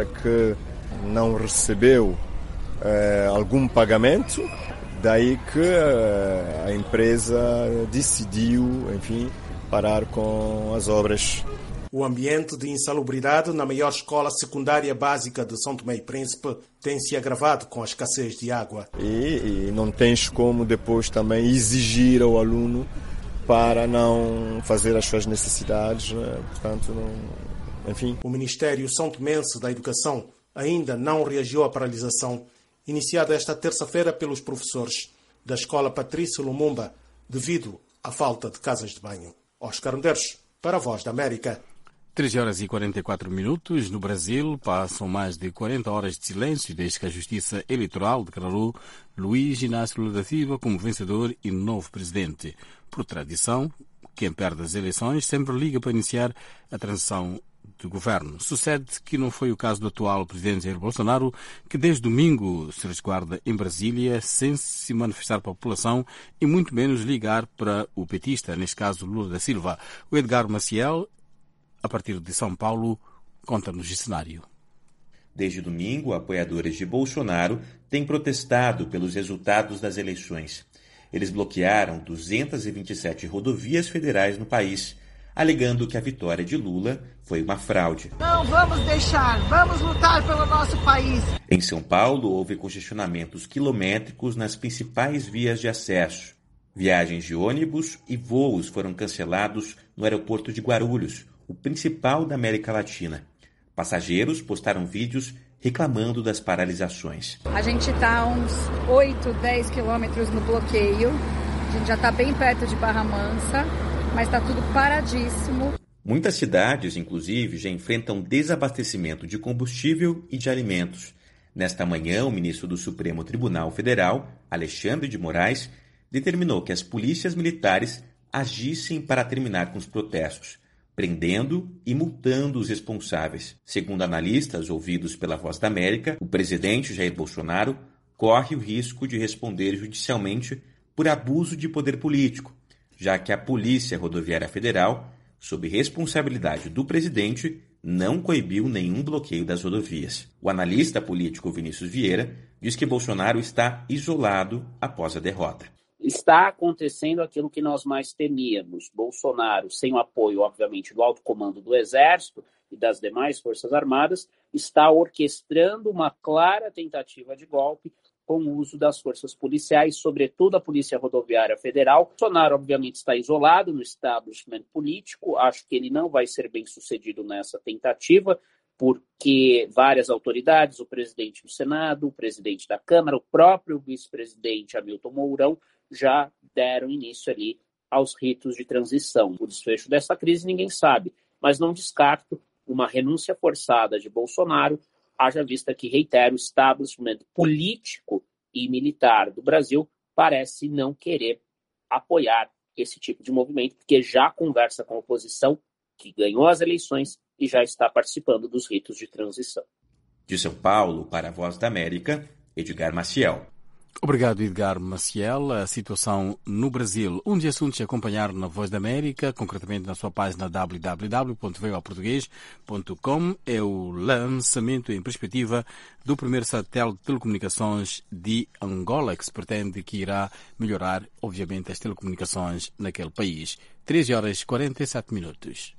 não recebeu algum pagamento, daí que a empresa decidiu, parar com as obras. O ambiente de insalubridade na maior escola secundária básica de São Tomé e Príncipe tem se agravado com a escassez de água. E não tens como depois também exigir ao aluno para não fazer as suas necessidades, né? Portanto, O Ministério São Tomense da Educação ainda não reagiu à paralisação iniciada esta terça-feira pelos professores, da escola Patrício Lumumba, devido à falta de casas de banho. Oscar Medeiros, para a Voz da América. 3h44. No Brasil, passam mais de 40 horas de silêncio desde que a Justiça Eleitoral declarou Luiz Inácio Lula da Silva como vencedor e novo presidente. Por tradição, quem perde as eleições sempre liga para iniciar a transição do governo. Sucede que não foi o caso do atual presidente Jair Bolsonaro, que desde domingo se resguarda em Brasília sem se manifestar para a população e muito menos ligar para o petista, neste caso Lula da Silva. O Edgar Maciel, a partir de São Paulo, conta-nos o cenário. Desde domingo, apoiadores de Bolsonaro têm protestado pelos resultados das eleições. Eles bloquearam 227 rodovias federais no país, alegando que a vitória de Lula foi uma fraude. Não vamos deixar, vamos lutar pelo nosso país. Em São Paulo, houve congestionamentos quilométricos nas principais vias de acesso. Viagens de ônibus e voos foram cancelados no aeroporto de Guarulhos, o principal da América Latina. Passageiros postaram vídeos reclamando das paralisações. A gente está a uns 8, 10 quilômetros no bloqueio. A gente já está bem perto de Barra Mansa, mas está tudo paradíssimo. Muitas cidades, inclusive, já enfrentam desabastecimento de combustível e de alimentos. Nesta manhã, o ministro do Supremo Tribunal Federal, Alexandre de Moraes, determinou que as polícias militares agissem para terminar com os protestos, prendendo e multando os responsáveis. Segundo analistas ouvidos pela Voz da América, o presidente Jair Bolsonaro corre o risco de responder judicialmente por abuso de poder político, já que a Polícia Rodoviária Federal, sob responsabilidade do presidente, não coibiu nenhum bloqueio das rodovias. O analista político Vinícius Vieira diz que Bolsonaro está isolado após a derrota. Está acontecendo aquilo que nós mais temíamos. Bolsonaro, sem o apoio, obviamente, do alto comando do Exército e das demais Forças Armadas, está orquestrando uma clara tentativa de golpe com o uso das forças policiais, sobretudo a Polícia Rodoviária Federal. Bolsonaro, obviamente, está isolado no establishment político. Acho que ele não vai ser bem sucedido nessa tentativa, porque várias autoridades, o presidente do Senado, o presidente da Câmara, o próprio vice-presidente Hamilton Mourão, já deram início ali aos ritos de transição. O desfecho dessa crise ninguém sabe, mas não descarto uma renúncia forçada de Bolsonaro, haja vista que, reitero, o establishment político e militar do Brasil parece não querer apoiar esse tipo de movimento, porque já conversa com a oposição, que ganhou as eleições e já está participando dos ritos de transição. De São Paulo, para a Voz da América, Edgar Maciel. Obrigado, Edgar Maciel. A situação no Brasil. Um de assuntos a acompanhar na Voz da América, concretamente na sua página www.voaportugues.com, é o lançamento em perspectiva do primeiro satélite de telecomunicações de Angola, que se pretende que irá melhorar, obviamente, as telecomunicações naquele país. 13h47.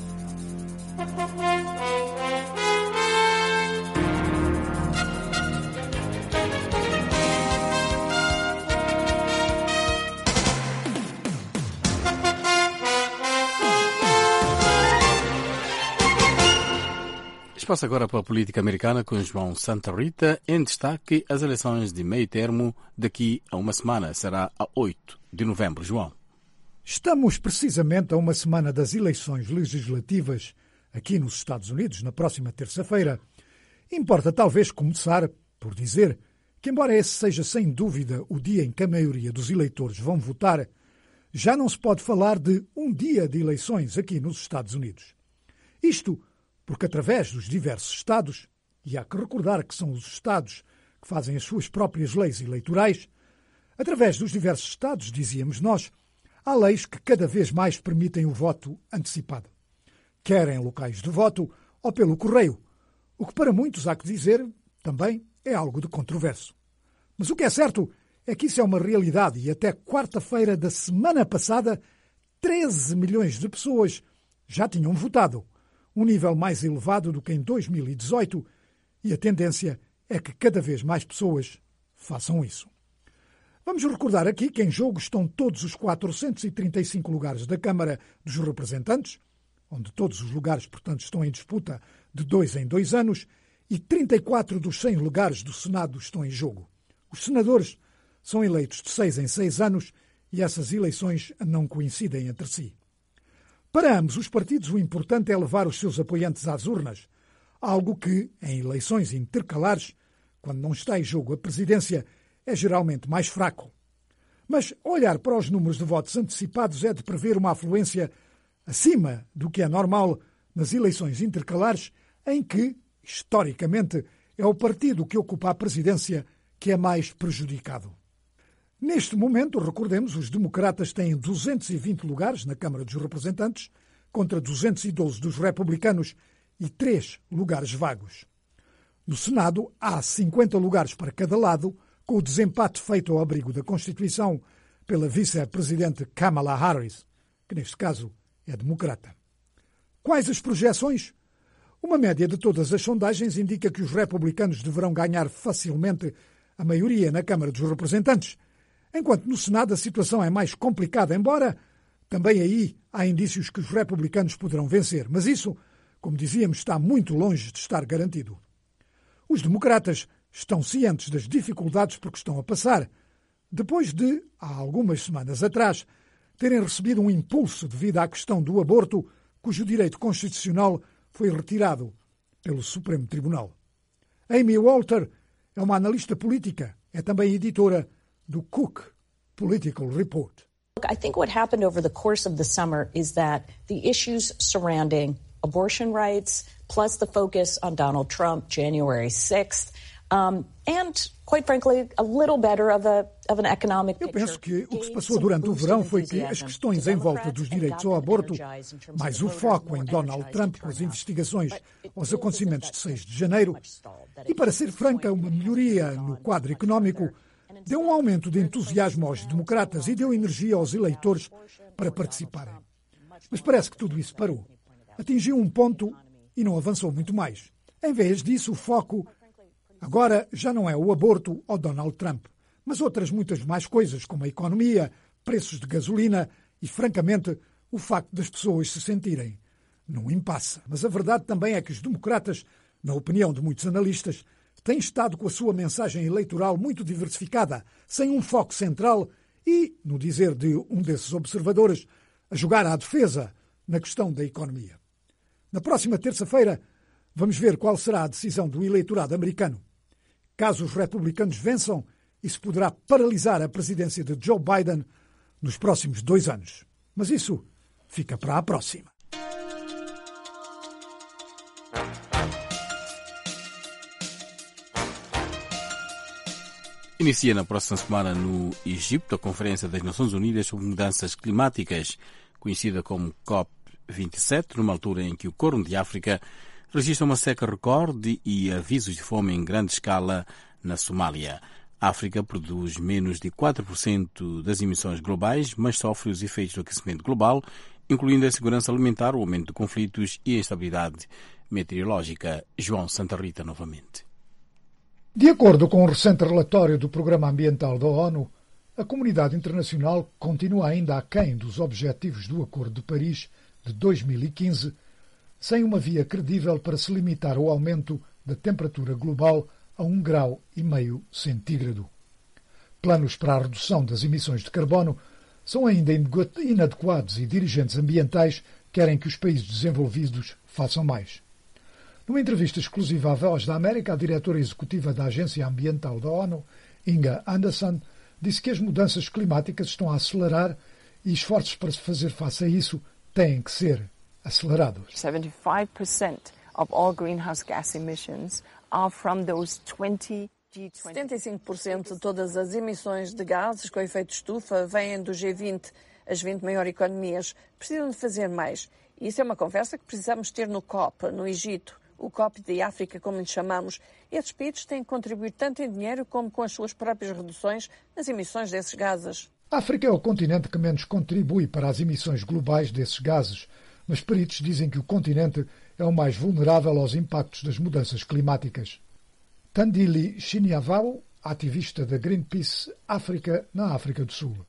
Espaço agora para a política americana com João Santa Rita. Em destaque, as eleições de meio termo daqui a uma semana. Será a 8 de novembro. João. Estamos precisamente a uma semana das eleições legislativas aqui nos Estados Unidos, na próxima terça-feira. Importa talvez começar por dizer que, embora esse seja sem dúvida o dia em que a maioria dos eleitores vão votar, já não se pode falar de um dia de eleições aqui nos Estados Unidos. Isto porque através dos diversos Estados, e há que recordar que são os Estados que fazem as suas próprias leis eleitorais, através dos diversos Estados, dizíamos nós, há leis que cada vez mais permitem o voto antecipado, quer em locais de voto ou pelo correio, o que para muitos, há que dizer, também é algo de controverso. Mas o que é certo é que isso é uma realidade e até quarta-feira da semana passada, 13 milhões de pessoas já tinham votado, um nível mais elevado do que em 2018, e a tendência é que cada vez mais pessoas façam isso. Vamos recordar aqui que em jogo estão todos os 435 lugares da Câmara dos Representantes, onde todos os lugares, portanto, estão em disputa de 2 em 2 anos, e 34 dos 100 lugares do Senado estão em jogo. Os senadores são eleitos de 6 em 6 anos e essas eleições não coincidem entre si. Para ambos os partidos, o importante é levar os seus apoiantes às urnas, algo que, em eleições intercalares, quando não está em jogo a presidência, é geralmente mais fraco. Mas olhar para os números de votos antecipados é de prever uma afluência acima do que é normal nas eleições intercalares, em que, historicamente, é o partido que ocupa a presidência que é mais prejudicado. Neste momento, recordemos, os democratas têm 220 lugares na Câmara dos Representantes, contra 212 dos republicanos e 3 lugares vagos. No Senado, há 50 lugares para cada lado, com o desempate feito ao abrigo da Constituição pela vice-presidente Kamala Harris, que neste caso é democrata. Quais as projeções? Uma média de todas as sondagens indica que os republicanos deverão ganhar facilmente a maioria na Câmara dos Representantes, enquanto no Senado a situação é mais complicada, embora também aí há indícios que os republicanos poderão vencer. Mas isso, como dizíamos, está muito longe de estar garantido. Os democratas estão cientes das dificuldades por que estão a passar, depois de, há algumas semanas atrás, terem recebido um impulso devido à questão do aborto, cujo direito constitucional foi retirado pelo Supremo Tribunal. Amy Walter é uma analista política, é também editora do Cook Political Report. I think what happened over the course of the summer is that the issues surrounding abortion rights, plus the focus on Donald Trump, January 6th, and, quite frankly, a little better of an economic picture. Eu penso que o que se passou durante o verão foi que as questões em volta dos direitos ao aborto, mais o foco em Donald Trump com as investigações aos acontecimentos de 6 de janeiro, e, para ser franca, uma melhoria no quadro económico, deu um aumento de entusiasmo aos democratas e deu energia aos eleitores para participarem. Mas parece que tudo isso parou. Atingiu um ponto e não avançou muito mais. Em vez disso, o foco agora já não é o aborto ou Donald Trump, mas outras muitas mais coisas, como a economia, preços de gasolina e, francamente, o facto das pessoas se sentirem num impasse. Mas a verdade também é que os democratas, na opinião de muitos analistas, têm estado com a sua mensagem eleitoral muito diversificada, sem um foco central e, no dizer de um desses observadores, a jogar à defesa na questão da economia. Na próxima terça-feira, vamos ver qual será a decisão do eleitorado americano. Caso os republicanos vençam, isso poderá paralisar a presidência de Joe Biden nos próximos 2 anos. Mas isso fica para a próxima. Inicia na próxima semana no Egito a Conferência das Nações Unidas sobre Mudanças Climáticas, conhecida como COP27, numa altura em que o Corno de África registra uma seca recorde e avisos de fome em grande escala na Somália. A África produz menos de 4% das emissões globais, mas sofre os efeitos do aquecimento global, incluindo a insegurança alimentar, o aumento de conflitos e a instabilidade meteorológica. João Santa Rita novamente. De acordo com um recente relatório do Programa Ambiental da ONU, a comunidade internacional continua ainda aquém dos objetivos do Acordo de Paris de 2015, sem uma via credível para se limitar o aumento da temperatura global a 1,5 grau centígrado. Planos para a redução das emissões de carbono são ainda inadequados e dirigentes ambientais querem que os países desenvolvidos façam mais. Numa entrevista exclusiva à Voz da América, a diretora executiva da Agência Ambiental da ONU, Inga Anderson, disse que as mudanças climáticas estão a acelerar e esforços para se fazer face a isso têm que ser acelerados. 75% of all greenhouse gas emissions are from those 75% de todas as emissões de gases com efeito de estufa vêm do G20. As 20 maiores economias precisam de fazer mais. E isso é uma conversa que precisamos ter no COP, no Egito. O COP de África, como lhe chamamos. Esses países têm que contribuir tanto em dinheiro como com as suas próprias reduções nas emissões desses gases. A África é o continente que menos contribui para as emissões globais desses gases, mas peritos dizem que o continente é o mais vulnerável aos impactos das mudanças climáticas. Tandili Chinyavau ativista da Greenpeace África, na África do Sul.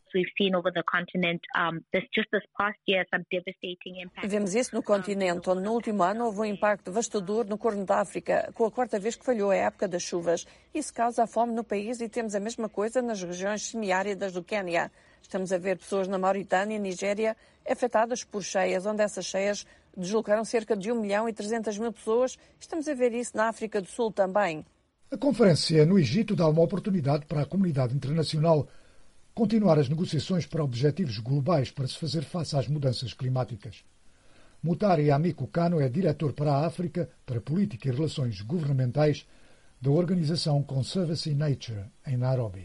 Vemos isso no continente, onde no último ano houve um impacto devastador no Corno da África, com a quarta vez que falhou a época das chuvas. Isso causa fome no país e temos a mesma coisa nas regiões semiáridas do Quênia. Estamos a ver pessoas na Mauritânia e Nigéria afetadas por cheias, onde essas cheias deslocaram cerca de 1.300.000 pessoas. Estamos a ver isso na África do Sul também. A conferência no Egito dá uma oportunidade para a comunidade internacional continuar as negociações para objetivos globais para se fazer face às mudanças climáticas. Mutari Amiko Kano é diretor para a África, para Política e Relações Governamentais da organização Conservancy Nature, em Nairobi.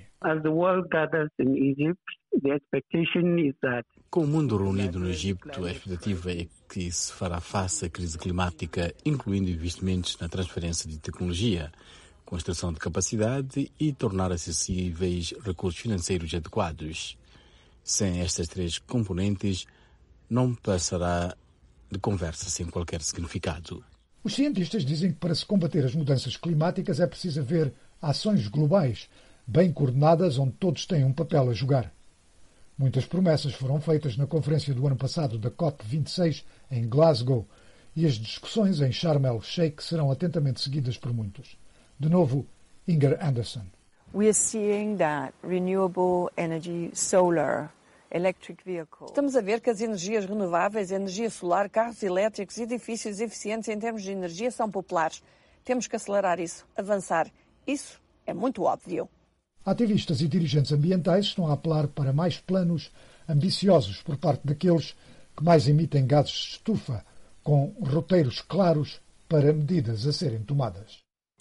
Com o mundo reunido no Egito, a expectativa é que se fará face à crise climática, incluindo investimentos na transferência de tecnologia, construção de capacidade e tornar acessíveis recursos financeiros adequados. Sem estas três componentes, não passará de conversa sem qualquer significado. Os cientistas dizem que para se combater as mudanças climáticas é preciso haver ações globais, bem coordenadas, onde todos têm um papel a jogar. Muitas promessas foram feitas na conferência do ano passado da COP26 em Glasgow e as discussões em Sharm el-Sheikh serão atentamente seguidas por muitos. De novo, Inger Anderson. We are seeing that renewable energy, solar, electric vehicles. Estamos a ver que as energias renováveis, energia solar, carros elétricos e edifícios eficientes em termos de energia são populares. Temos que acelerar isso, avançar. Isso é muito óbvio. Ativistas e dirigentes ambientais estão a apelar para mais planos ambiciosos por parte daqueles que mais emitem gases de estufa, com roteiros claros para medidas a serem tomadas.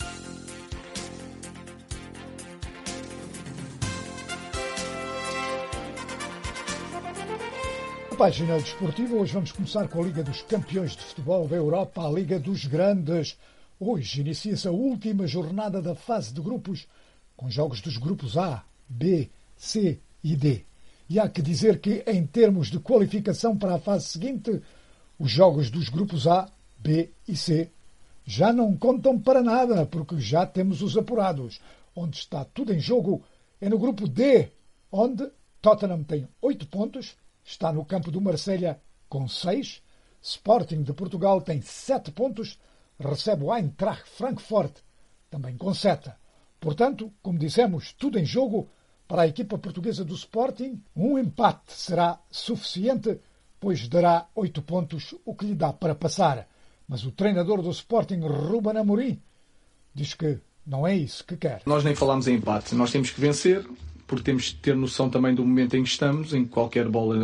Na página desportiva, hoje vamos começar com a Liga dos Campeões de Futebol da Europa, a Liga dos Grandes. Hoje inicia-se a última jornada da fase de grupos, com jogos dos grupos A, B, C e D. E há que dizer que, em termos de qualificação para a fase seguinte, os jogos dos grupos A, B e C já não contam para nada, porque já temos os apurados. Onde está tudo em jogo é no grupo D, onde Tottenham tem 8 pontos, está no campo do Marselha com 6, Sporting de Portugal tem 7 pontos, recebe o Eintracht Frankfurt também com 7. Portanto, como dissemos, tudo em jogo para a equipa portuguesa do Sporting. Um empate será suficiente, pois dará 8 pontos, o que lhe dá para passar. Mas o treinador do Sporting, Ruben Amorim, diz que não é isso que quer. Nós nem falamos em empate, nós temos que vencer, porque temos que ter noção também do momento em que estamos, em que qualquer bola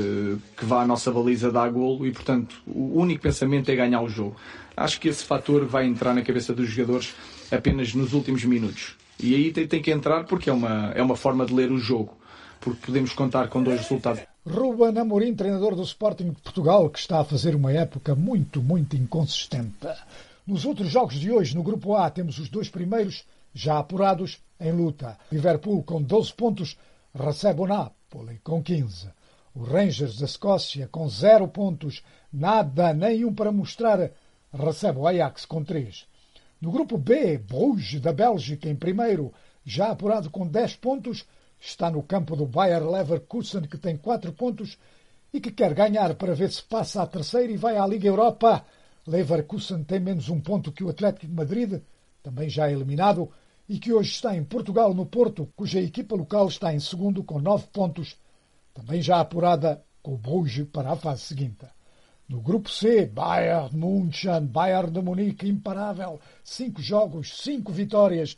que vá à nossa baliza dá golo e, portanto, o único pensamento é ganhar o jogo. Acho que esse fator vai entrar na cabeça dos jogadores apenas nos últimos minutos. E aí tem que entrar porque é uma forma de ler o jogo, porque podemos contar com 2 resultados. Ruben Amorim, treinador do Sporting de Portugal, que está a fazer uma época muito, muito inconsistente. Nos outros jogos de hoje, no Grupo A, temos os 2 primeiros já apurados em luta. Liverpool com 12 pontos recebe o Napoli com 15. O Rangers da Escócia com 0 pontos, nada, nenhum para mostrar, recebe o Ajax com 3. No grupo B, Bruges da Bélgica em primeiro, já apurado com 10 pontos, está no campo do Bayer Leverkusen, que tem 4 pontos e que quer ganhar para ver se passa à terceira e vai à Liga Europa. Leverkusen tem menos 1 ponto que o Atlético de Madrid, também já eliminado, e que hoje está em Portugal, no Porto, cuja equipa local está em segundo com 9 pontos, também já apurada com o Bruges para a fase seguinte. No grupo C, Bayern München, Bayern de Munique, imparável, 5 jogos, 5 vitórias,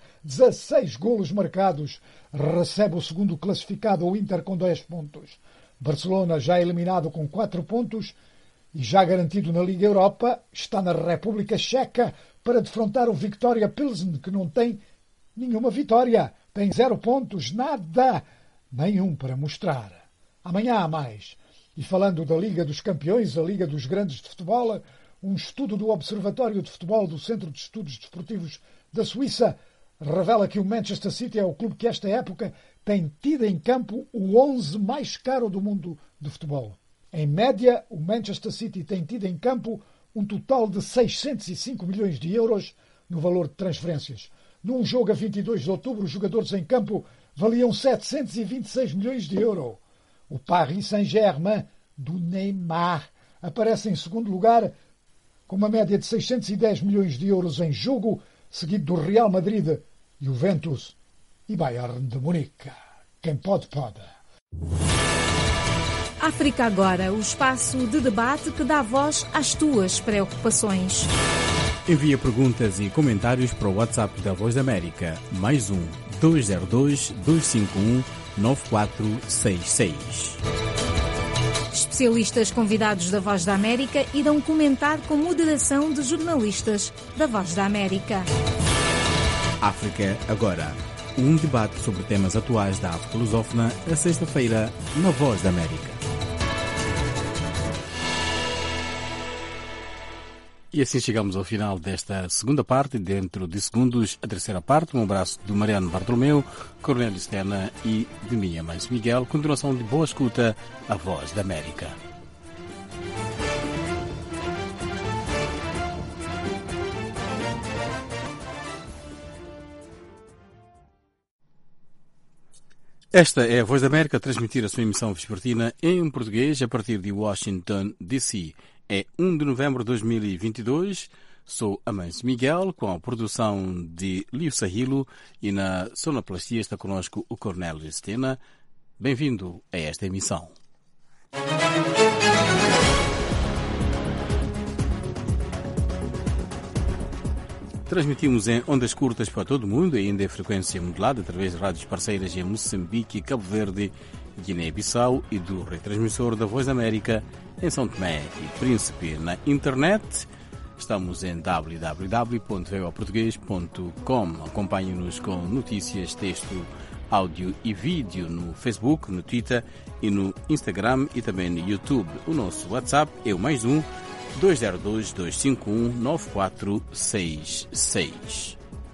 16 golos marcados, recebe o segundo classificado, o Inter, com 10 pontos. Barcelona, já eliminado com 4 pontos e já garantido na Liga Europa, está na República Checa para defrontar o Viktoria Pilsen, que não tem nenhuma vitória, tem 0 pontos, nada, nenhum para mostrar. Amanhã há mais. E falando da Liga dos Campeões, a Liga dos Grandes de Futebol, um estudo do Observatório de Futebol do Centro de Estudos Desportivos da Suíça revela que o Manchester City é o clube que esta época tem tido em campo o 11 mais caro do mundo de futebol. Em média, o Manchester City tem tido em campo um total de 605 milhões de euros no valor de transferências. Num jogo a 22 de outubro, os jogadores em campo valiam 726 milhões de euros. O Paris Saint-Germain, do Neymar, aparece em segundo lugar, com uma média de 610 milhões de euros em jogo, seguido do Real Madrid, Juventus e Bayern de Munique. Quem pode, pode. África Agora, o espaço de debate que dá voz às tuas preocupações. Envia perguntas e comentários para o WhatsApp da Voz da América, +1 202 251 9466. Especialistas convidados da Voz da América irão comentar com moderação de jornalistas da Voz da América. África Agora, um debate sobre temas atuais da África lusófona, a sexta-feira, na Voz da América. E assim chegamos ao final desta segunda parte. Dentro de segundos, a terceira parte. Um abraço do Mariano Bartolomeu, Cornélio Stena e de mim, Amâncio Miguel. Continuação de boa escuta, a Voz da América. Esta é a Voz da América a transmitir a sua emissão vespertina em português a partir de Washington, D.C. É 1 de novembro de 2022. Sou Amâncio Miguel, com a produção de Lio Sahilo, e na sonoplastia está connosco o Cornélio Stena. Bem-vindo a esta emissão. Transmitimos em ondas curtas para todo o mundo e ainda em frequência modulada através de rádios parceiras em Moçambique, Cabo Verde, Guiné-Bissau e do retransmissor da Voz da América em São Tomé e Príncipe. Na internet estamos em www.voaportugues.com. Acompanhe-nos com notícias, texto, áudio e vídeo no Facebook, no Twitter e no Instagram e também no YouTube. O nosso WhatsApp é o +1 202 251 9466.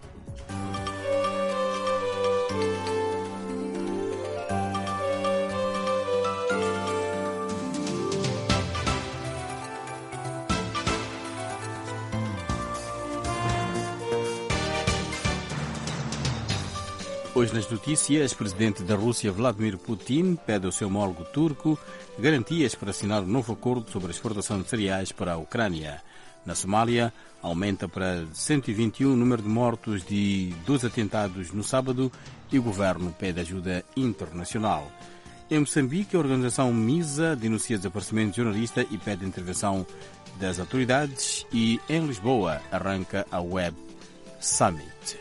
Hoje nas notícias, o presidente da Rússia, Vladimir Putin, pede ao seu homólogo turco garantias para assinar um novo acordo sobre a exportação de cereais para a Ucrânia. Na Somália, aumenta para 121 o número de mortos de 2 atentados no sábado e o governo pede ajuda internacional. Em Moçambique, a organização MISA denuncia desaparecimento de jornalista e pede intervenção das autoridades. E em Lisboa, arranca a Web Summit.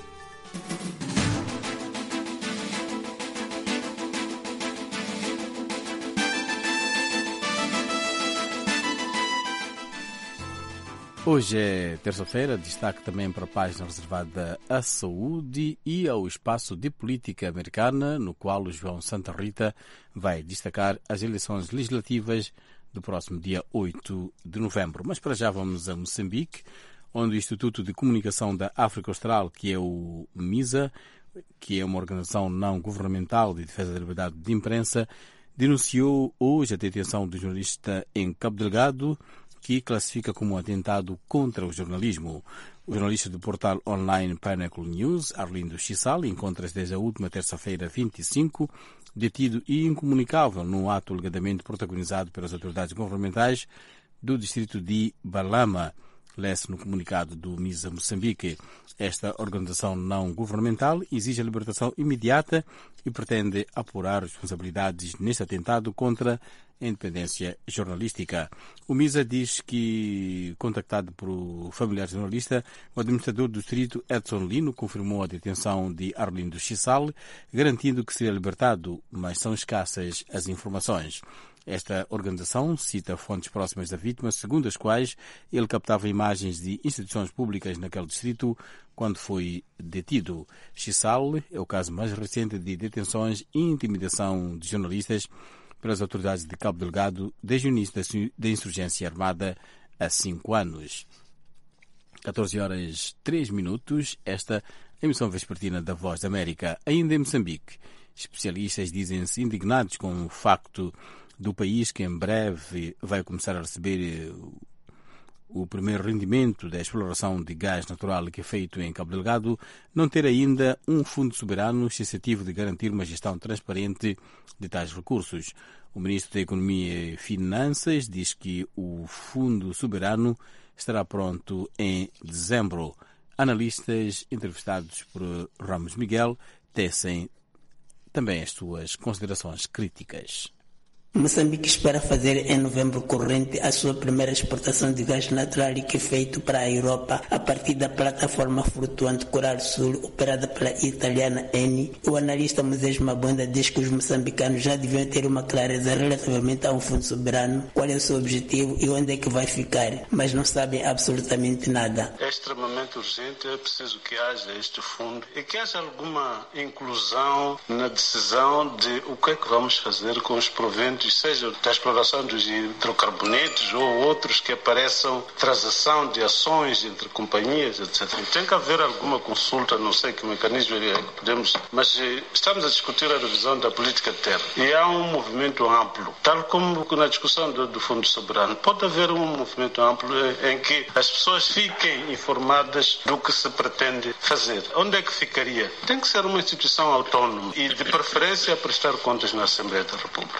Hoje é terça-feira, destaque também para a página reservada à saúde e ao espaço de política americana, no qual o João Santa Rita vai destacar as eleições legislativas do próximo dia 8 de novembro. Mas para já vamos a Moçambique, onde o Instituto de Comunicação da África Austral, que é o MISA, que é uma organização não governamental de defesa da liberdade de imprensa, denunciou hoje a detenção do jornalista em Cabo Delgado, que classifica como um atentado contra o jornalismo. O jornalista do portal online Pinnacle News, Arlindo Chissal, encontra-se desde a última terça-feira 25, detido e incomunicável num ato alegadamente protagonizado pelas autoridades governamentais do distrito de Balama. Lê-se no comunicado do MISA Moçambique. Esta organização não governamental exige a libertação imediata e pretende apurar responsabilidades neste atentado contra a independência jornalística. O MISA diz que, contactado por familiar jornalista, o administrador do distrito, Edson Lino, confirmou a detenção de Arlindo Chissal, garantindo que seria libertado, mas são escassas as informações. Esta organização cita fontes próximas da vítima, segundo as quais ele captava imagens de instituições públicas naquele distrito quando foi detido. Chissal é o caso mais recente de detenções e intimidação de jornalistas pelas autoridades de Cabo Delgado desde o início da insurgência armada há 5 anos. 14h03, esta emissão vespertina da Voz da América. Ainda em Moçambique, especialistas dizem-se indignados com o facto do país que em breve vai começar a receber o primeiro rendimento da exploração de gás natural que é feito em Cabo Delgado não ter ainda um fundo soberano suscetível de garantir uma gestão transparente de tais recursos. O ministro da Economia e Finanças diz que o fundo soberano estará pronto em dezembro. Analistas entrevistados por Ramos Miguel tecem também as suas considerações críticas. Moçambique espera fazer em novembro corrente a sua primeira exportação de gás natural que é feito para a Europa a partir da plataforma flutuante Coral Sul, operada pela italiana Eni. O analista Moisés Mabonda diz que os moçambicanos já deviam ter uma clareza relativamente a um fundo soberano, qual é o seu objetivo e onde é que vai ficar, mas não sabem absolutamente nada. É extremamente urgente, é preciso que haja este fundo e que haja alguma inclusão na decisão de o que é que vamos fazer com os proventos, seja da exploração dos hidrocarbonetos ou outros que apareçam, transação de ações entre companhias, etc. Tem que haver alguma consulta, não sei que mecanismo é que podemos, mas estamos a discutir a revisão da política de terra e há um movimento amplo, tal como na discussão do Fundo Soberano. Pode haver um movimento amplo em que as pessoas fiquem informadas do que se pretende fazer. Onde é que ficaria? Tem que ser uma instituição autónoma e de preferência a prestar contas na Assembleia da República.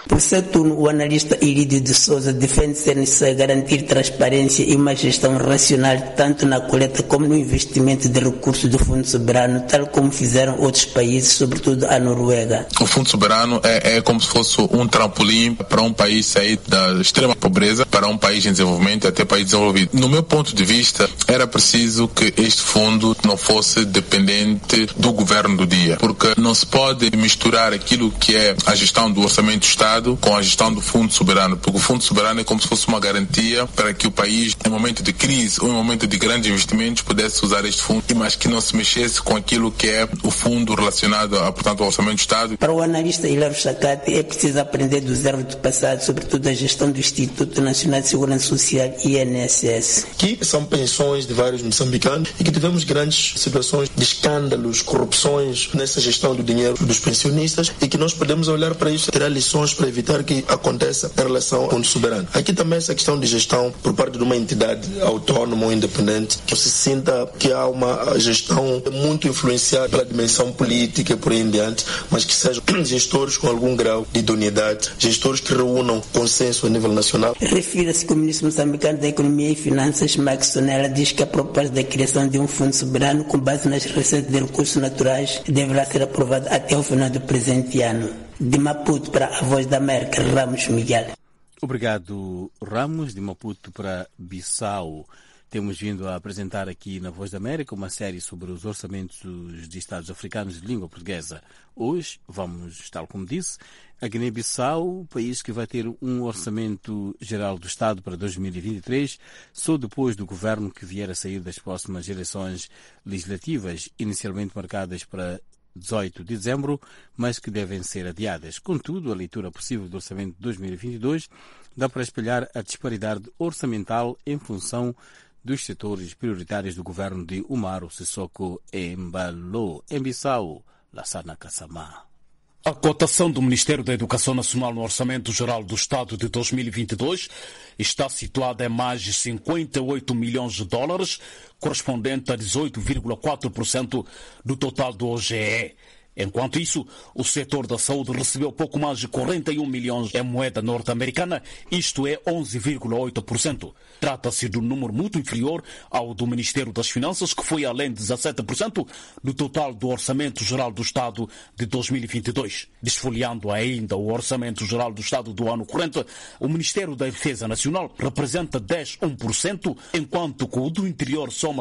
O analista Irídio de Souza defende ser necessário garantir transparência e uma gestão racional tanto na coleta como no investimento de recursos do Fundo Soberano, tal como fizeram outros países, sobretudo a Noruega. O Fundo Soberano é como se fosse um trampolim para um país sair da extrema pobreza para um país em desenvolvimento até país desenvolvido. No meu ponto de vista, era preciso que este fundo não fosse dependente do governo do dia, porque não se pode misturar aquilo que é a gestão do orçamento do Estado com a gestão do Fundo Soberano, porque o Fundo Soberano é como se fosse uma garantia para que o país, em momento de crise ou em momento de grandes investimentos, pudesse usar este fundo, mas que não se mexesse com aquilo que é o fundo relacionado, portanto, ao orçamento do Estado. Para o analista Hilário Chacate, é preciso aprender dos erros do passado, sobretudo a gestão do Instituto Nacional de Segurança Social, INSS. Que são pensões de vários moçambicanos e que tivemos grandes situações de escândalos, corrupções nessa gestão do dinheiro dos pensionistas e que nós podemos olhar para isso e tirar lições para evitar que aconteça em relação ao Fundo Soberano. Aqui também essa questão de gestão por parte de uma entidade autónoma ou independente, que se sinta que há uma gestão muito influenciada pela dimensão política e por aí em diante, mas que sejam gestores com algum grau de idoneidade, gestores que reúnam consenso a nível nacional. Refira-se que o ministro moçambicano da Economia e Finanças, Max Tonela, diz que a proposta da criação de um fundo soberano com base nas receitas de recursos naturais deverá ser aprovada até o final do presente ano. De Maputo para a Voz da América, Ramos Miguel. Obrigado, Ramos. De Maputo para Bissau. Temos vindo a apresentar aqui na Voz da América uma série sobre os orçamentos de Estados africanos de língua portuguesa. Hoje vamos, tal como disse, a Guiné-Bissau, país que vai ter um orçamento geral do Estado para 2023, só depois do governo que vier a sair das próximas eleições legislativas, inicialmente marcadas para 18 de dezembro, mas que devem ser adiadas. Contudo, a leitura possível do orçamento de 2022 dá para espelhar a disparidade orçamental em função dos setores prioritários do governo de Umaro Sissoko Embalo. Em Bissau, Lassana Kassamá. A cotação do Ministério da Educação Nacional no Orçamento Geral do Estado de 2022 está situada em mais de 58 milhões de dólares, correspondente a 18,4% do total do OGE. Enquanto isso, o setor da saúde recebeu pouco mais de 41 milhões em moeda norte-americana, isto é 11,8%. Trata-se de um número muito inferior ao do Ministério das Finanças, que foi além de 17% do total do Orçamento Geral do Estado de 2022. Desfolhando ainda o Orçamento Geral do Estado do ano corrente, o Ministério da Defesa Nacional representa 10,1%, enquanto que o do Interior soma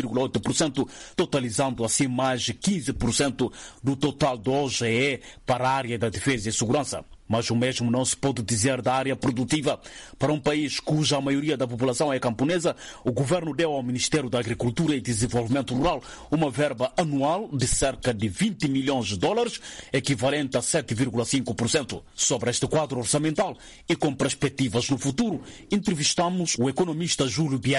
5,8%, totalizando assim mais de 15% do total do OGE para a área da defesa e segurança. Mas o mesmo não se pode dizer da área produtiva. Para um país cuja maioria da população é camponesa, o governo deu ao Ministério da Agricultura e Desenvolvimento Rural uma verba anual de cerca de 20 milhões de dólares, equivalente a 7,5%. Sobre este quadro orçamental e com perspectivas no futuro, entrevistamos o economista Júlio Biagué.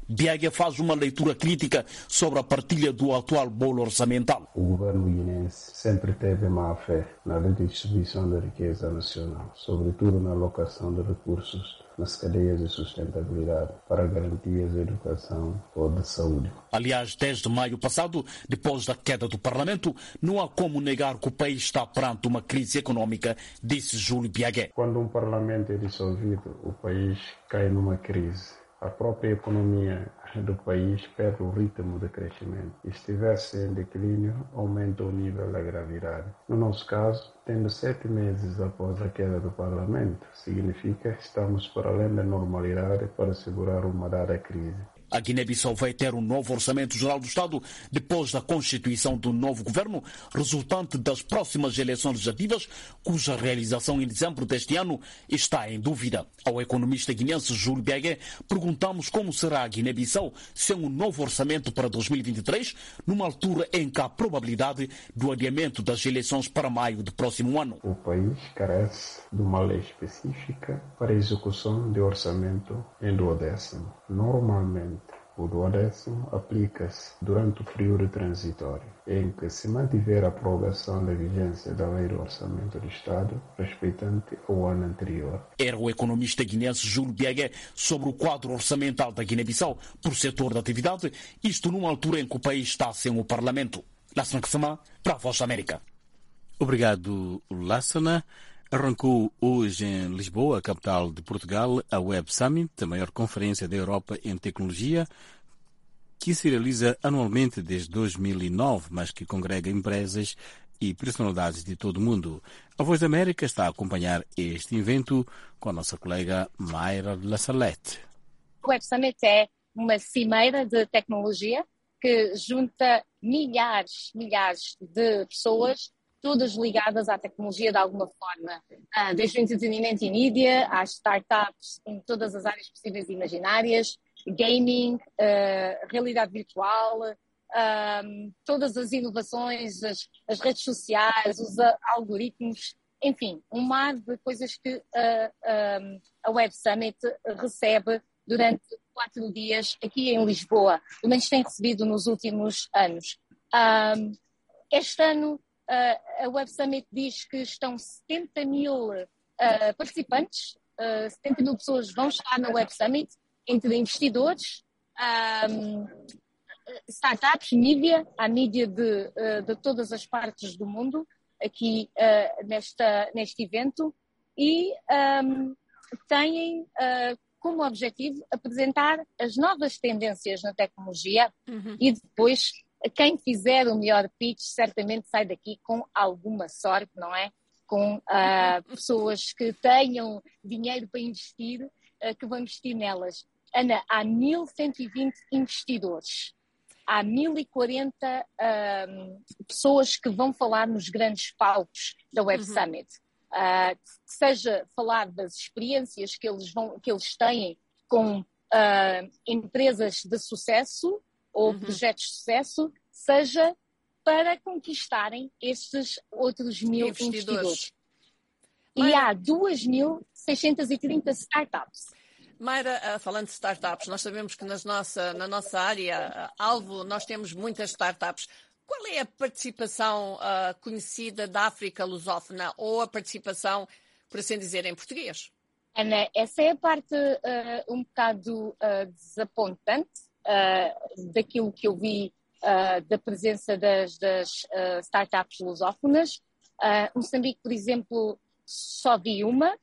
Biaga faz uma leitura crítica sobre a partilha do atual bolo orçamental. O governo guinense sempre teve má fé na redistribuição da riqueza nacional, sobretudo na alocação de recursos nas cadeias de sustentabilidade para garantias de educação ou de saúde. Aliás, desde maio passado, depois da queda do Parlamento, não há como negar que o país está perante uma crise econômica, disse Júlio Biagué. Quando um Parlamento é dissolvido, o país cai numa crise. A própria economia do país perde o ritmo de crescimento. Se estivesse em declínio, aumenta o nível da gravidade. No nosso caso, tendo 7 meses após a queda do Parlamento, significa que estamos por além da normalidade para segurar uma dada crise. A Guiné-Bissau vai ter um novo Orçamento Geral do Estado depois da constituição do novo governo, resultante das próximas eleições legislativas, cuja realização em dezembro deste ano está em dúvida. Ao economista guinense Júlio Biagué, perguntamos como será a Guiné-Bissau sem um novo orçamento para 2023, numa altura em que há probabilidade do adiamento das eleições para maio do próximo ano. O país carece de uma lei específica para a execução de orçamento em duodécimo. Normalmente, o duodécimo aplica-se durante o período transitório, em que se mantiver a prorrogação da vigência da Lei do Orçamento do Estado, respeitante ao ano anterior. Era o economista guinense Júlio Biagué sobre o quadro orçamental da Guiné-Bissau por setor de atividade, isto numa altura em que o país está sem o Parlamento. Lassana Kasama, para a Voz da América. Obrigado, Lassana. Arrancou hoje em Lisboa, capital de Portugal, a Web Summit, a maior conferência da Europa em tecnologia, que se realiza anualmente desde 2009, mas que congrega empresas e personalidades de todo o mundo. A Voz da América está a acompanhar este evento com a nossa colega Mayra La Salette. O Web Summit é uma cimeira de tecnologia que junta milhares de pessoas, todas ligadas à tecnologia de alguma forma, desde o entretenimento e mídia, às startups em todas as áreas possíveis e imaginárias, gaming, realidade virtual, todas as inovações, as redes sociais, os algoritmos, enfim, um mar de coisas que a Web Summit recebe durante 4 dias aqui em Lisboa, pelo menos tem recebido nos últimos anos. Este ano, a Web Summit diz que estão 70 mil participantes, 70 mil pessoas vão estar na Web Summit, entre investidores, startups, mídia, a mídia de todas as partes do mundo, aqui neste evento, e têm como objetivo apresentar as novas tendências na tecnologia e depois quem fizer o melhor pitch certamente sai daqui com alguma sorte, não é? Com pessoas que tenham dinheiro para investir, que vão investir nelas. Ana, há 1.120 investidores, há 1.040 pessoas que vão falar nos grandes palcos da Web Summit. Seja falar das experiências que eles têm com empresas de sucesso ou projetos de sucesso, seja para conquistarem estes outros 1.000 investidores. E há 2.630 startups. Mayra, falando de startups, nós sabemos que na nossa área, alvo, nós temos muitas startups. Qual é a participação conhecida da África lusófona ou a participação, por assim dizer, em português? Ana, essa é a parte um bocado desapontante daquilo que eu vi da presença das startups lusófonas. Moçambique, por exemplo, só vi uma.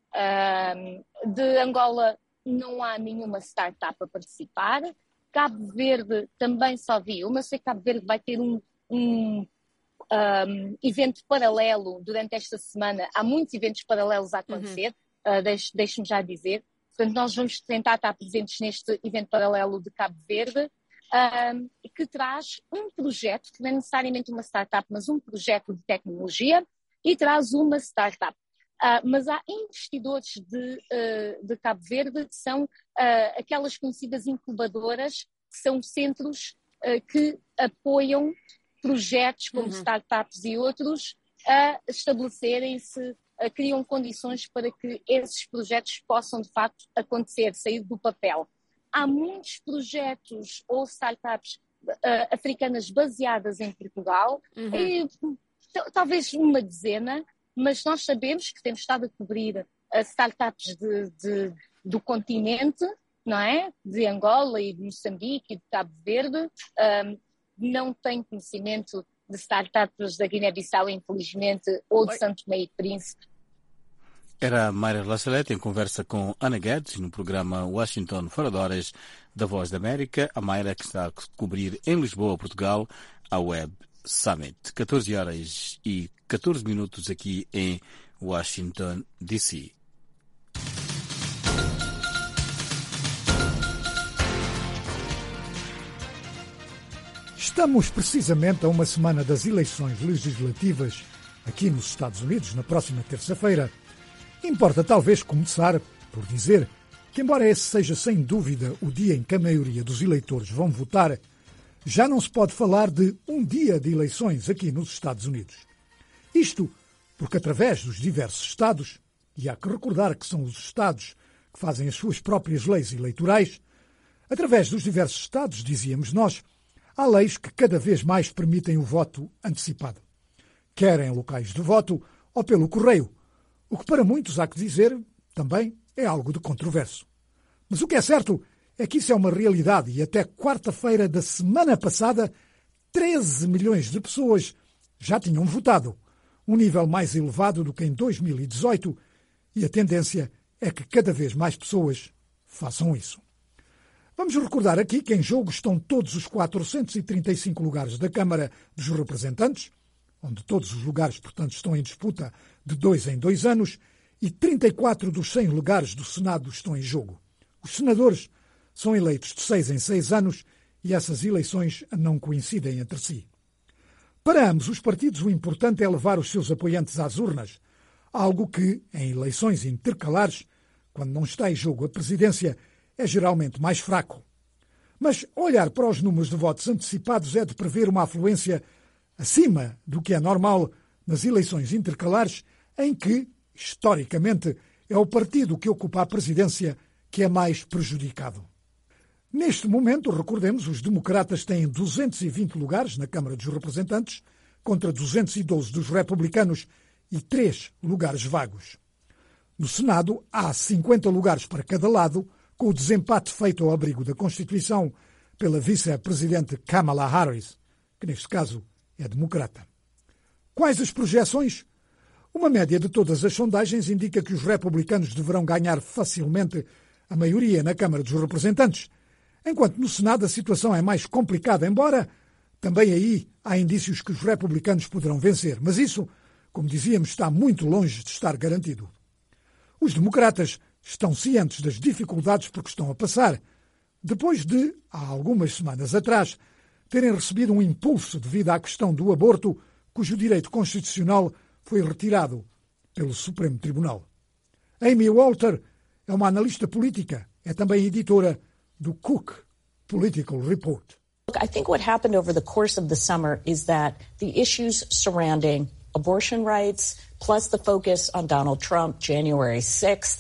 De Angola não há nenhuma startup a participar. Cabo Verde também só vi uma. Sei que Cabo Verde vai ter um evento paralelo durante esta semana. Há muitos eventos paralelos a acontecer, deixe-me já dizer. Portanto, nós vamos tentar estar presentes neste evento paralelo de Cabo Verde, que traz um projeto, que não é necessariamente uma startup, mas um projeto de tecnologia, e traz uma startup. Mas há investidores de Cabo Verde que são aquelas conhecidas incubadoras, que são centros que apoiam projetos como startups e outros a estabelecerem-se, criam condições para que esses projetos possam de facto acontecer, sair do papel. há muitos projetos ou startups africanas baseadas em Portugal, e, talvez uma dezena, mas nós sabemos que temos estado a cobrir startups do continente, não é? De Angola e de Moçambique e de Cabo Verde. Não tenho conhecimento de startups da Guiné-Bissau, infelizmente, ou de Santo Tomé e Príncipe. Era a Mayra Lacelete em conversa com Ana Guedes no programa Washington Fora de Horas da Voz da América. A Mayra que está a cobrir em Lisboa, Portugal, a Web Summit. 14h14 aqui em Washington, D.C. Estamos precisamente a uma semana das eleições legislativas aqui nos Estados Unidos, na próxima terça-feira. Importa talvez começar por dizer que, embora esse seja sem dúvida o dia em que a maioria dos eleitores vão votar, já não se pode falar de um dia de eleições aqui nos Estados Unidos. Isto porque, através dos diversos Estados, e há que recordar que são os Estados que fazem as suas próprias leis eleitorais, através dos diversos Estados, dizíamos nós, há leis que cada vez mais permitem o voto antecipado, quer em locais de voto ou pelo correio, o que para muitos, há que dizer, também é algo de controverso. Mas o que é certo é que isso é uma realidade e até quarta-feira da semana passada 13 milhões de pessoas já tinham votado, um nível mais elevado do que em 2018, e a tendência é que cada vez mais pessoas façam isso. Vamos recordar aqui que em jogo estão todos os 435 lugares da Câmara dos Representantes, onde todos os lugares, portanto, estão em disputa de 2 em 2 anos, e 34 dos 100 lugares do Senado estão em jogo. Os senadores são eleitos de 6 em 6 anos e essas eleições não coincidem entre si. Para ambos os partidos, o importante é levar os seus apoiantes às urnas, algo que, em eleições intercalares, quando não está em jogo a presidência, é geralmente mais fraco. Mas olhar para os números de votos antecipados é de prever uma afluência acima do que é normal nas eleições intercalares, em que, historicamente, é o partido que ocupa a presidência que é mais prejudicado. Neste momento, recordemos, os democratas têm 220 lugares na Câmara dos Representantes, contra 212 dos republicanos e 3 lugares vagos. No Senado, há 50 lugares para cada lado, com o desempate feito ao abrigo da Constituição pela vice-presidente Kamala Harris, que neste caso é democrata. Quais as projeções? Uma média de todas as sondagens indica que os republicanos deverão ganhar facilmente a maioria na Câmara dos Representantes, enquanto no Senado a situação é mais complicada, embora também aí há indícios que os republicanos poderão vencer. Mas isso, como dizíamos, está muito longe de estar garantido. Os democratas estão cientes das dificuldades por que estão a passar, depois de, há algumas semanas atrás, terem recebido um impulso devido à questão do aborto, cujo direito constitucional foi retirado pelo Supremo Tribunal. Amy Walter é uma analista política, é também editora do Cook Political Report. Look, I think what happened over the course of the summer is that the issues surrounding abortion rights, plus the focus on Donald Trump, January 6th,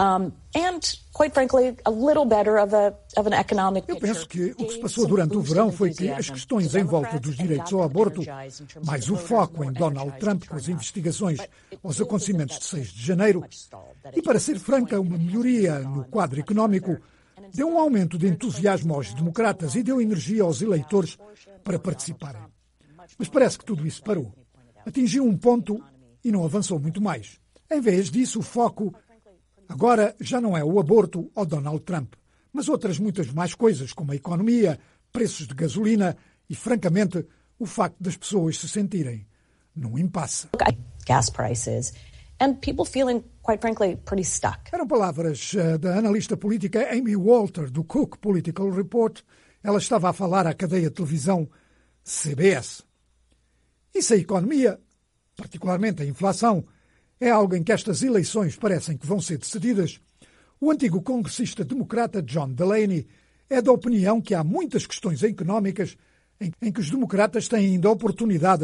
and, quite frankly, a little better of an economic picture. Eu penso que o que se passou durante o verão foi que as questões em volta dos direitos ao aborto, mais o foco em Donald Trump com as investigações aos acontecimentos de 6 de janeiro, e, para ser franca, uma melhoria no quadro económico, deu um aumento de entusiasmo aos democratas e deu energia aos eleitores para participarem. Mas parece que tudo isso parou. Atingiu um ponto e não avançou muito mais. Em vez disso, o foco agora já não é o aborto ou Donald Trump, mas outras muitas mais coisas, como a economia, preços de gasolina e, francamente, o facto das pessoas se sentirem num impasse. Gas prices and people feeling, quite frankly, pretty stuck. Eram palavras da analista política Amy Walter, do Cook Political Report. Ela estava a falar à cadeia de televisão CBS. E se a economia, particularmente a inflação, é algo em que estas eleições parecem que vão ser decididas, o antigo congressista democrata John Delaney é da opinião que há muitas questões económicas em que os democratas têm ainda a oportunidade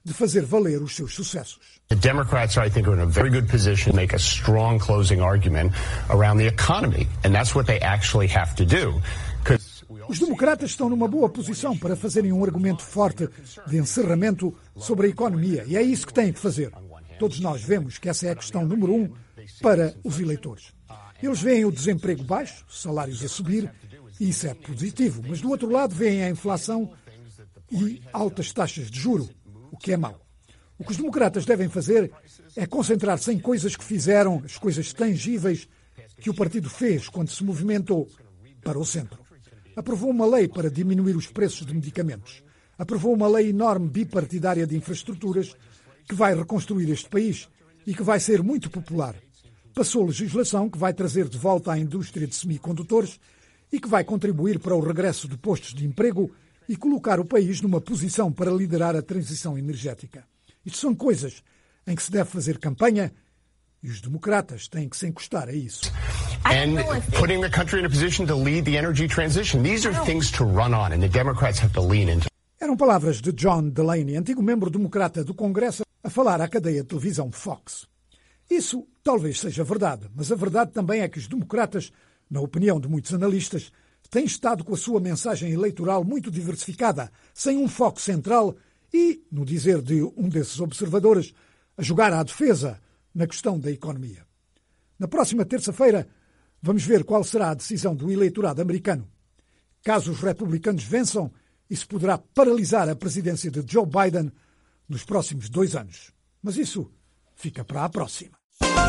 de fazer valer os seus sucessos. The Democrats, I think, are in a very good position to make a strong closing argument around the economy, and that's what they actually have to do. Os democratas estão numa boa posição para fazerem um argumento forte de encerramento sobre a economia, e é isso que têm que fazer. Todos nós vemos que essa é a questão número 1 para os eleitores. Eles veem o desemprego baixo, salários a subir, e isso é positivo, mas do outro lado veem a inflação e altas taxas de juro, o que é mau. O que os democratas devem fazer é concentrar-se em coisas que fizeram, as coisas tangíveis que o partido fez quando se movimentou para o centro. Aprovou uma lei para diminuir os preços de medicamentos. Aprovou uma lei enorme bipartidária de infraestruturas que vai reconstruir este país e que vai ser muito popular. Passou legislação que vai trazer de volta a indústria de semicondutores e que vai contribuir para o regresso de postos de emprego e colocar o país numa posição para liderar a transição energética. Isto são coisas em que se deve fazer campanha e os democratas têm que se encostar a isso. And putting the country in a position to lead the energy transition. These are things to run on, and the Democrats have to lean into. Eram palavras de John Delaney, antigo membro democrata do Congresso, a falar à cadeia de televisão Fox. Isso talvez seja verdade, mas a verdade também é que os democratas, na opinião de muitos analistas, têm estado com a sua mensagem eleitoral muito diversificada, sem um foco central e, no dizer de um desses observadores, a jogar à defesa na questão da economia. Na próxima terça-feira, vamos ver qual será a decisão do eleitorado americano. Caso os republicanos vençam, isso poderá paralisar a presidência de Joe Biden nos próximos 2 anos. Mas isso fica para a próxima.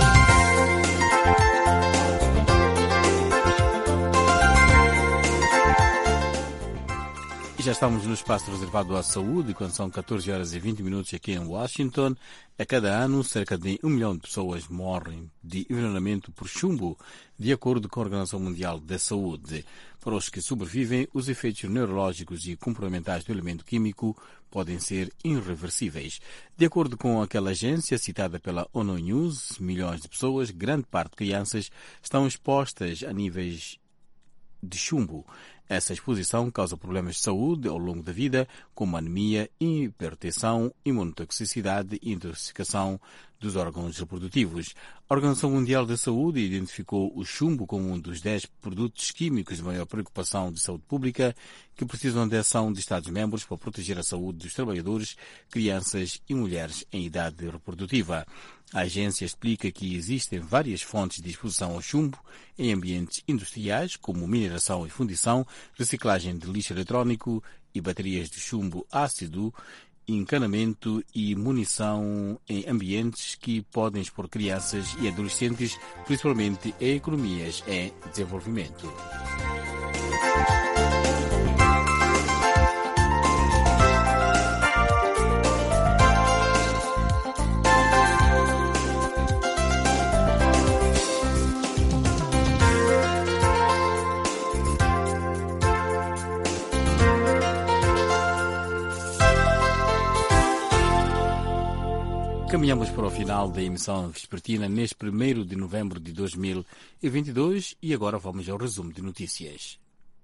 E já estamos no espaço reservado à saúde, quando são 14 horas e 20 minutos aqui em Washington. A cada ano, cerca de 1 milhão de pessoas morrem de envenenamento por chumbo, de acordo com a Organização Mundial da Saúde. Para os que sobrevivem, os efeitos neurológicos e comportamentais do elemento químico podem ser irreversíveis. De acordo com aquela agência citada pela ONU News, milhões de pessoas, grande parte de crianças, estão expostas a níveis de chumbo. Essa exposição causa problemas de saúde ao longo da vida, como anemia, hipertensão, imunotoxicidade e intoxicação dos órgãos reprodutivos. A Organização Mundial da Saúde identificou o chumbo como um dos 10 produtos químicos de maior preocupação de saúde pública que precisam de ação de Estados-membros para proteger a saúde dos trabalhadores, crianças e mulheres em idade reprodutiva. A agência explica que existem várias fontes de exposição ao chumbo em ambientes industriais, como mineração e fundição, reciclagem de lixo eletrónico e baterias de chumbo ácido, encanamento e munição em ambientes que podem expor crianças e adolescentes, principalmente em economias em desenvolvimento. Caminhamos para o final da emissão vespertina neste 1º de novembro de 2022 e agora vamos ao resumo de notícias.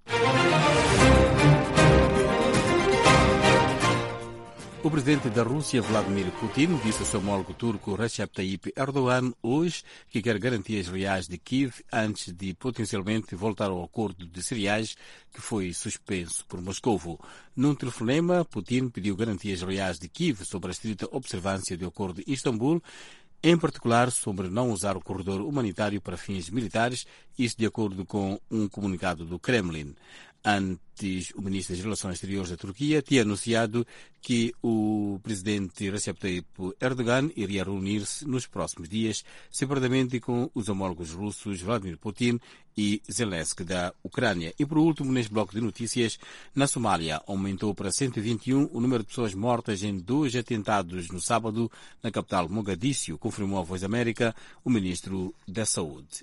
O presidente da Rússia, Vladimir Putin, disse ao seu homólogo turco Recep Tayyip Erdogan hoje que quer garantias reais de Kiev antes de potencialmente voltar ao acordo de cereais que foi suspenso por Moscovo. Num telefonema, Putin pediu garantias reais de Kiev sobre a estrita observância do acordo de Istambul, em particular sobre não usar o corredor humanitário para fins militares, isso de acordo com um comunicado do Kremlin. Antes, o ministro das Relações Exteriores da Turquia tinha anunciado que o presidente Recep Tayyip Erdogan iria reunir-se nos próximos dias, separadamente com os homólogos russos Vladimir Putin e Zelensky da Ucrânia. E por último, neste bloco de notícias, na Somália aumentou para 121 o número de pessoas mortas em 2 atentados no sábado na capital Mogadíscio, confirmou a Voz da América o ministro da Saúde.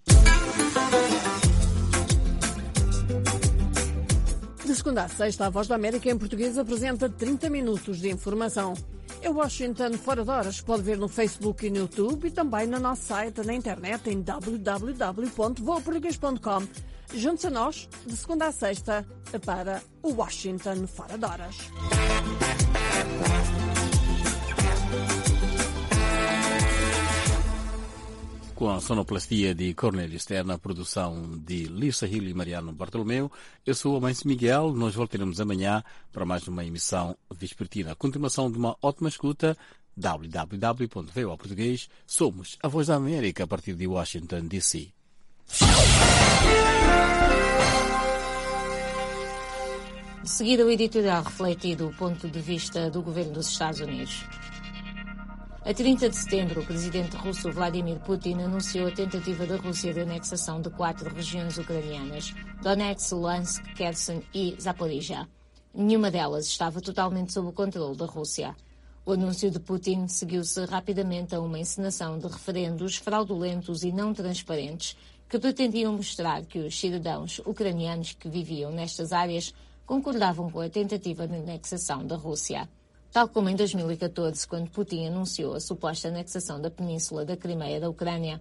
De segunda a sexta, a Voz da América em português apresenta 30 minutos de informação. É Washington Fora de Horas, pode ver no Facebook e no YouTube e também no nosso site na internet em www.voaportugues.com. Junte-se a nós, de segunda a sexta, para o Washington Fora de Horas. com a sonoplastia de Cornélio Stern, a produção de Lisa Hill e Mariano Bartolomeu. Eu sou o Amancio Miguel. Nós voltaremos amanhã para mais uma emissão vespertina. A continuação de uma ótima escuta. www.voaportuguês. Somos a Voz da América a partir de Washington, D.C. De seguida, o editorial refletido o ponto de vista do governo dos Estados Unidos. A 30 de setembro, o presidente russo Vladimir Putin anunciou a tentativa da Rússia de anexação de 4 regiões ucranianas: Donetsk, Luhansk, Kherson e Zaporizhia. Nenhuma delas estava totalmente sob o controle da Rússia. O anúncio de Putin seguiu-se rapidamente a uma encenação de referendos fraudulentos e não transparentes que pretendiam mostrar que os cidadãos ucranianos que viviam nestas áreas concordavam com a tentativa de anexação da Rússia. Tal como em 2014, quando Putin anunciou a suposta anexação da península da Crimeia da Ucrânia,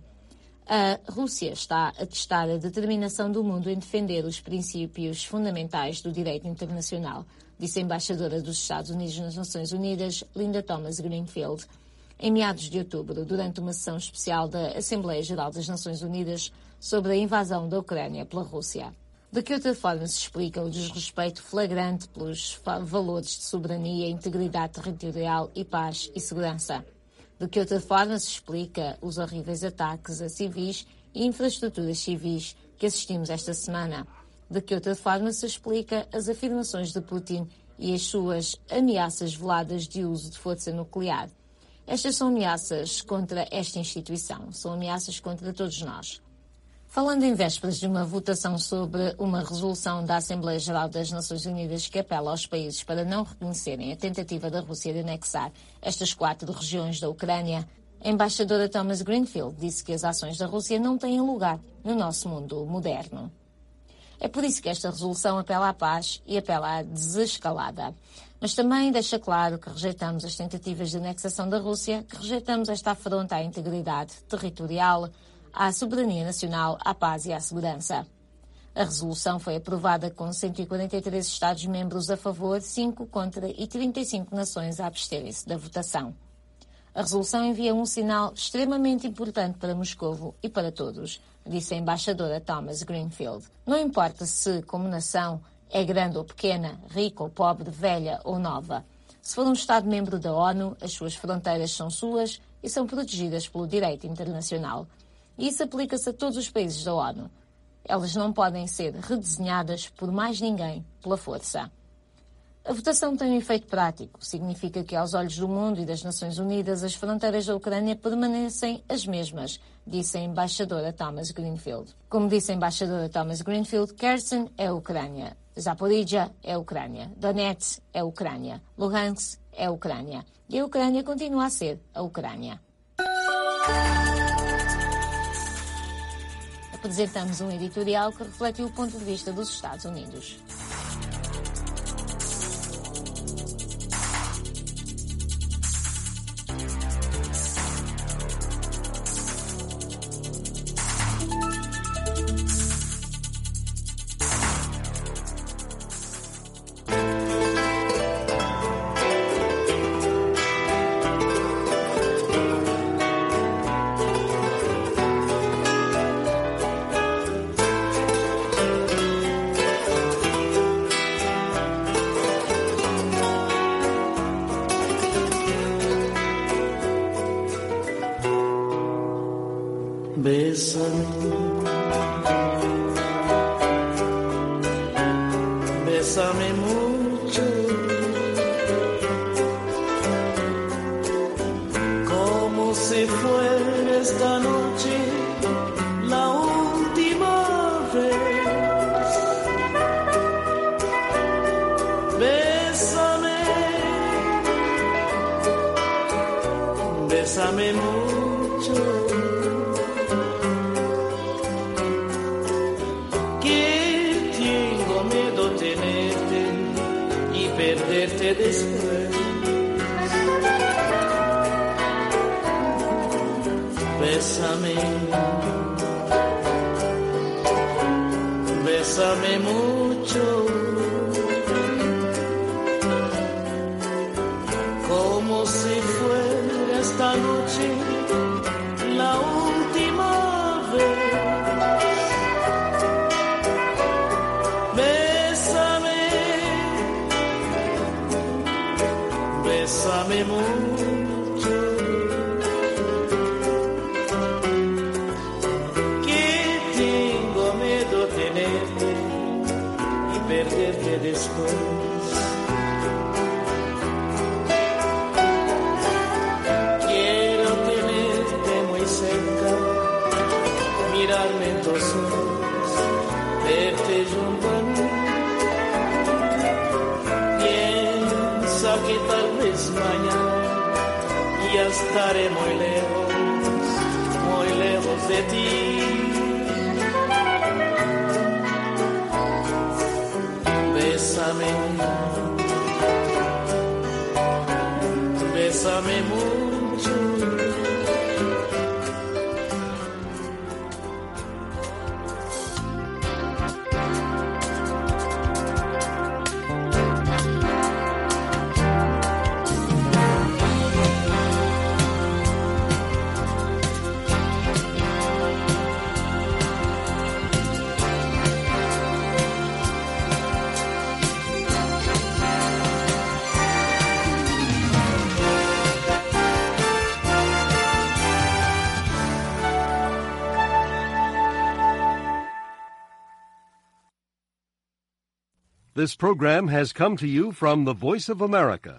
a Rússia está a testar a determinação do mundo em defender os princípios fundamentais do direito internacional, disse a embaixadora dos Estados Unidos nas Nações Unidas, Linda Thomas-Greenfield, em meados de outubro, durante uma sessão especial da Assembleia Geral das Nações Unidas sobre a invasão da Ucrânia pela Rússia. De que outra forma se explica o desrespeito flagrante pelos valores de soberania, integridade territorial e paz e segurança? De que outra forma se explica os horríveis ataques a civis e infraestruturas civis que assistimos esta semana? De que outra forma se explica as afirmações de Putin e as suas ameaças veladas de uso de força nuclear? Estas são ameaças contra esta instituição, são ameaças contra todos nós. Falando em vésperas de uma votação sobre uma resolução da Assembleia Geral das Nações Unidas que apela aos países para não reconhecerem a tentativa da Rússia de anexar estas 4 regiões da Ucrânia, a embaixadora Thomas-Greenfield disse que as ações da Rússia não têm lugar no nosso mundo moderno. É por isso que esta resolução apela à paz e apela à desescalada. Mas também deixa claro que rejeitamos as tentativas de anexação da Rússia, que rejeitamos esta afronta à integridade territorial, à soberania nacional, à paz e à segurança. A resolução foi aprovada com 143 Estados-membros a favor, 5 contra e 35 nações a absterem-se da votação. A resolução envia um sinal extremamente importante para Moscovo e para todos, disse a embaixadora Thomas-Greenfield. Não importa se, como nação, é grande ou pequena, rica ou pobre, velha ou nova. Se for um Estado-membro da ONU, as suas fronteiras são suas e são protegidas pelo direito internacional. E isso aplica-se a todos os países da ONU. Elas não podem ser redesenhadas por mais ninguém pela força. A votação tem um efeito prático. Significa que, aos olhos do mundo e das Nações Unidas, as fronteiras da Ucrânia permanecem as mesmas, disse a embaixadora Thomas-Greenfield. Como disse a embaixadora Thomas-Greenfield, Kherson é a Ucrânia, Zaporizhia é a Ucrânia, Donetsk é a Ucrânia, Luhansk é a Ucrânia. E a Ucrânia continua a ser a Ucrânia. Apresentamos um editorial que reflete o ponto de vista dos Estados Unidos. Bésame mucho, como si fuera esta noche la última vez. Bésame, bésame mucho. Perderte después. Bésame, bésame mucho, como si fuera esta noche la última. bésame mucho, que tengo miedo tenerte y perderte después. Quiero tenerte muy cerca, mirarme en tus ojos, verte junto a mí. Piensa que tal vez mañana ya estaré muy lejos de ti. Bésame, bésame mucho. This program has come to you from the Voice of America,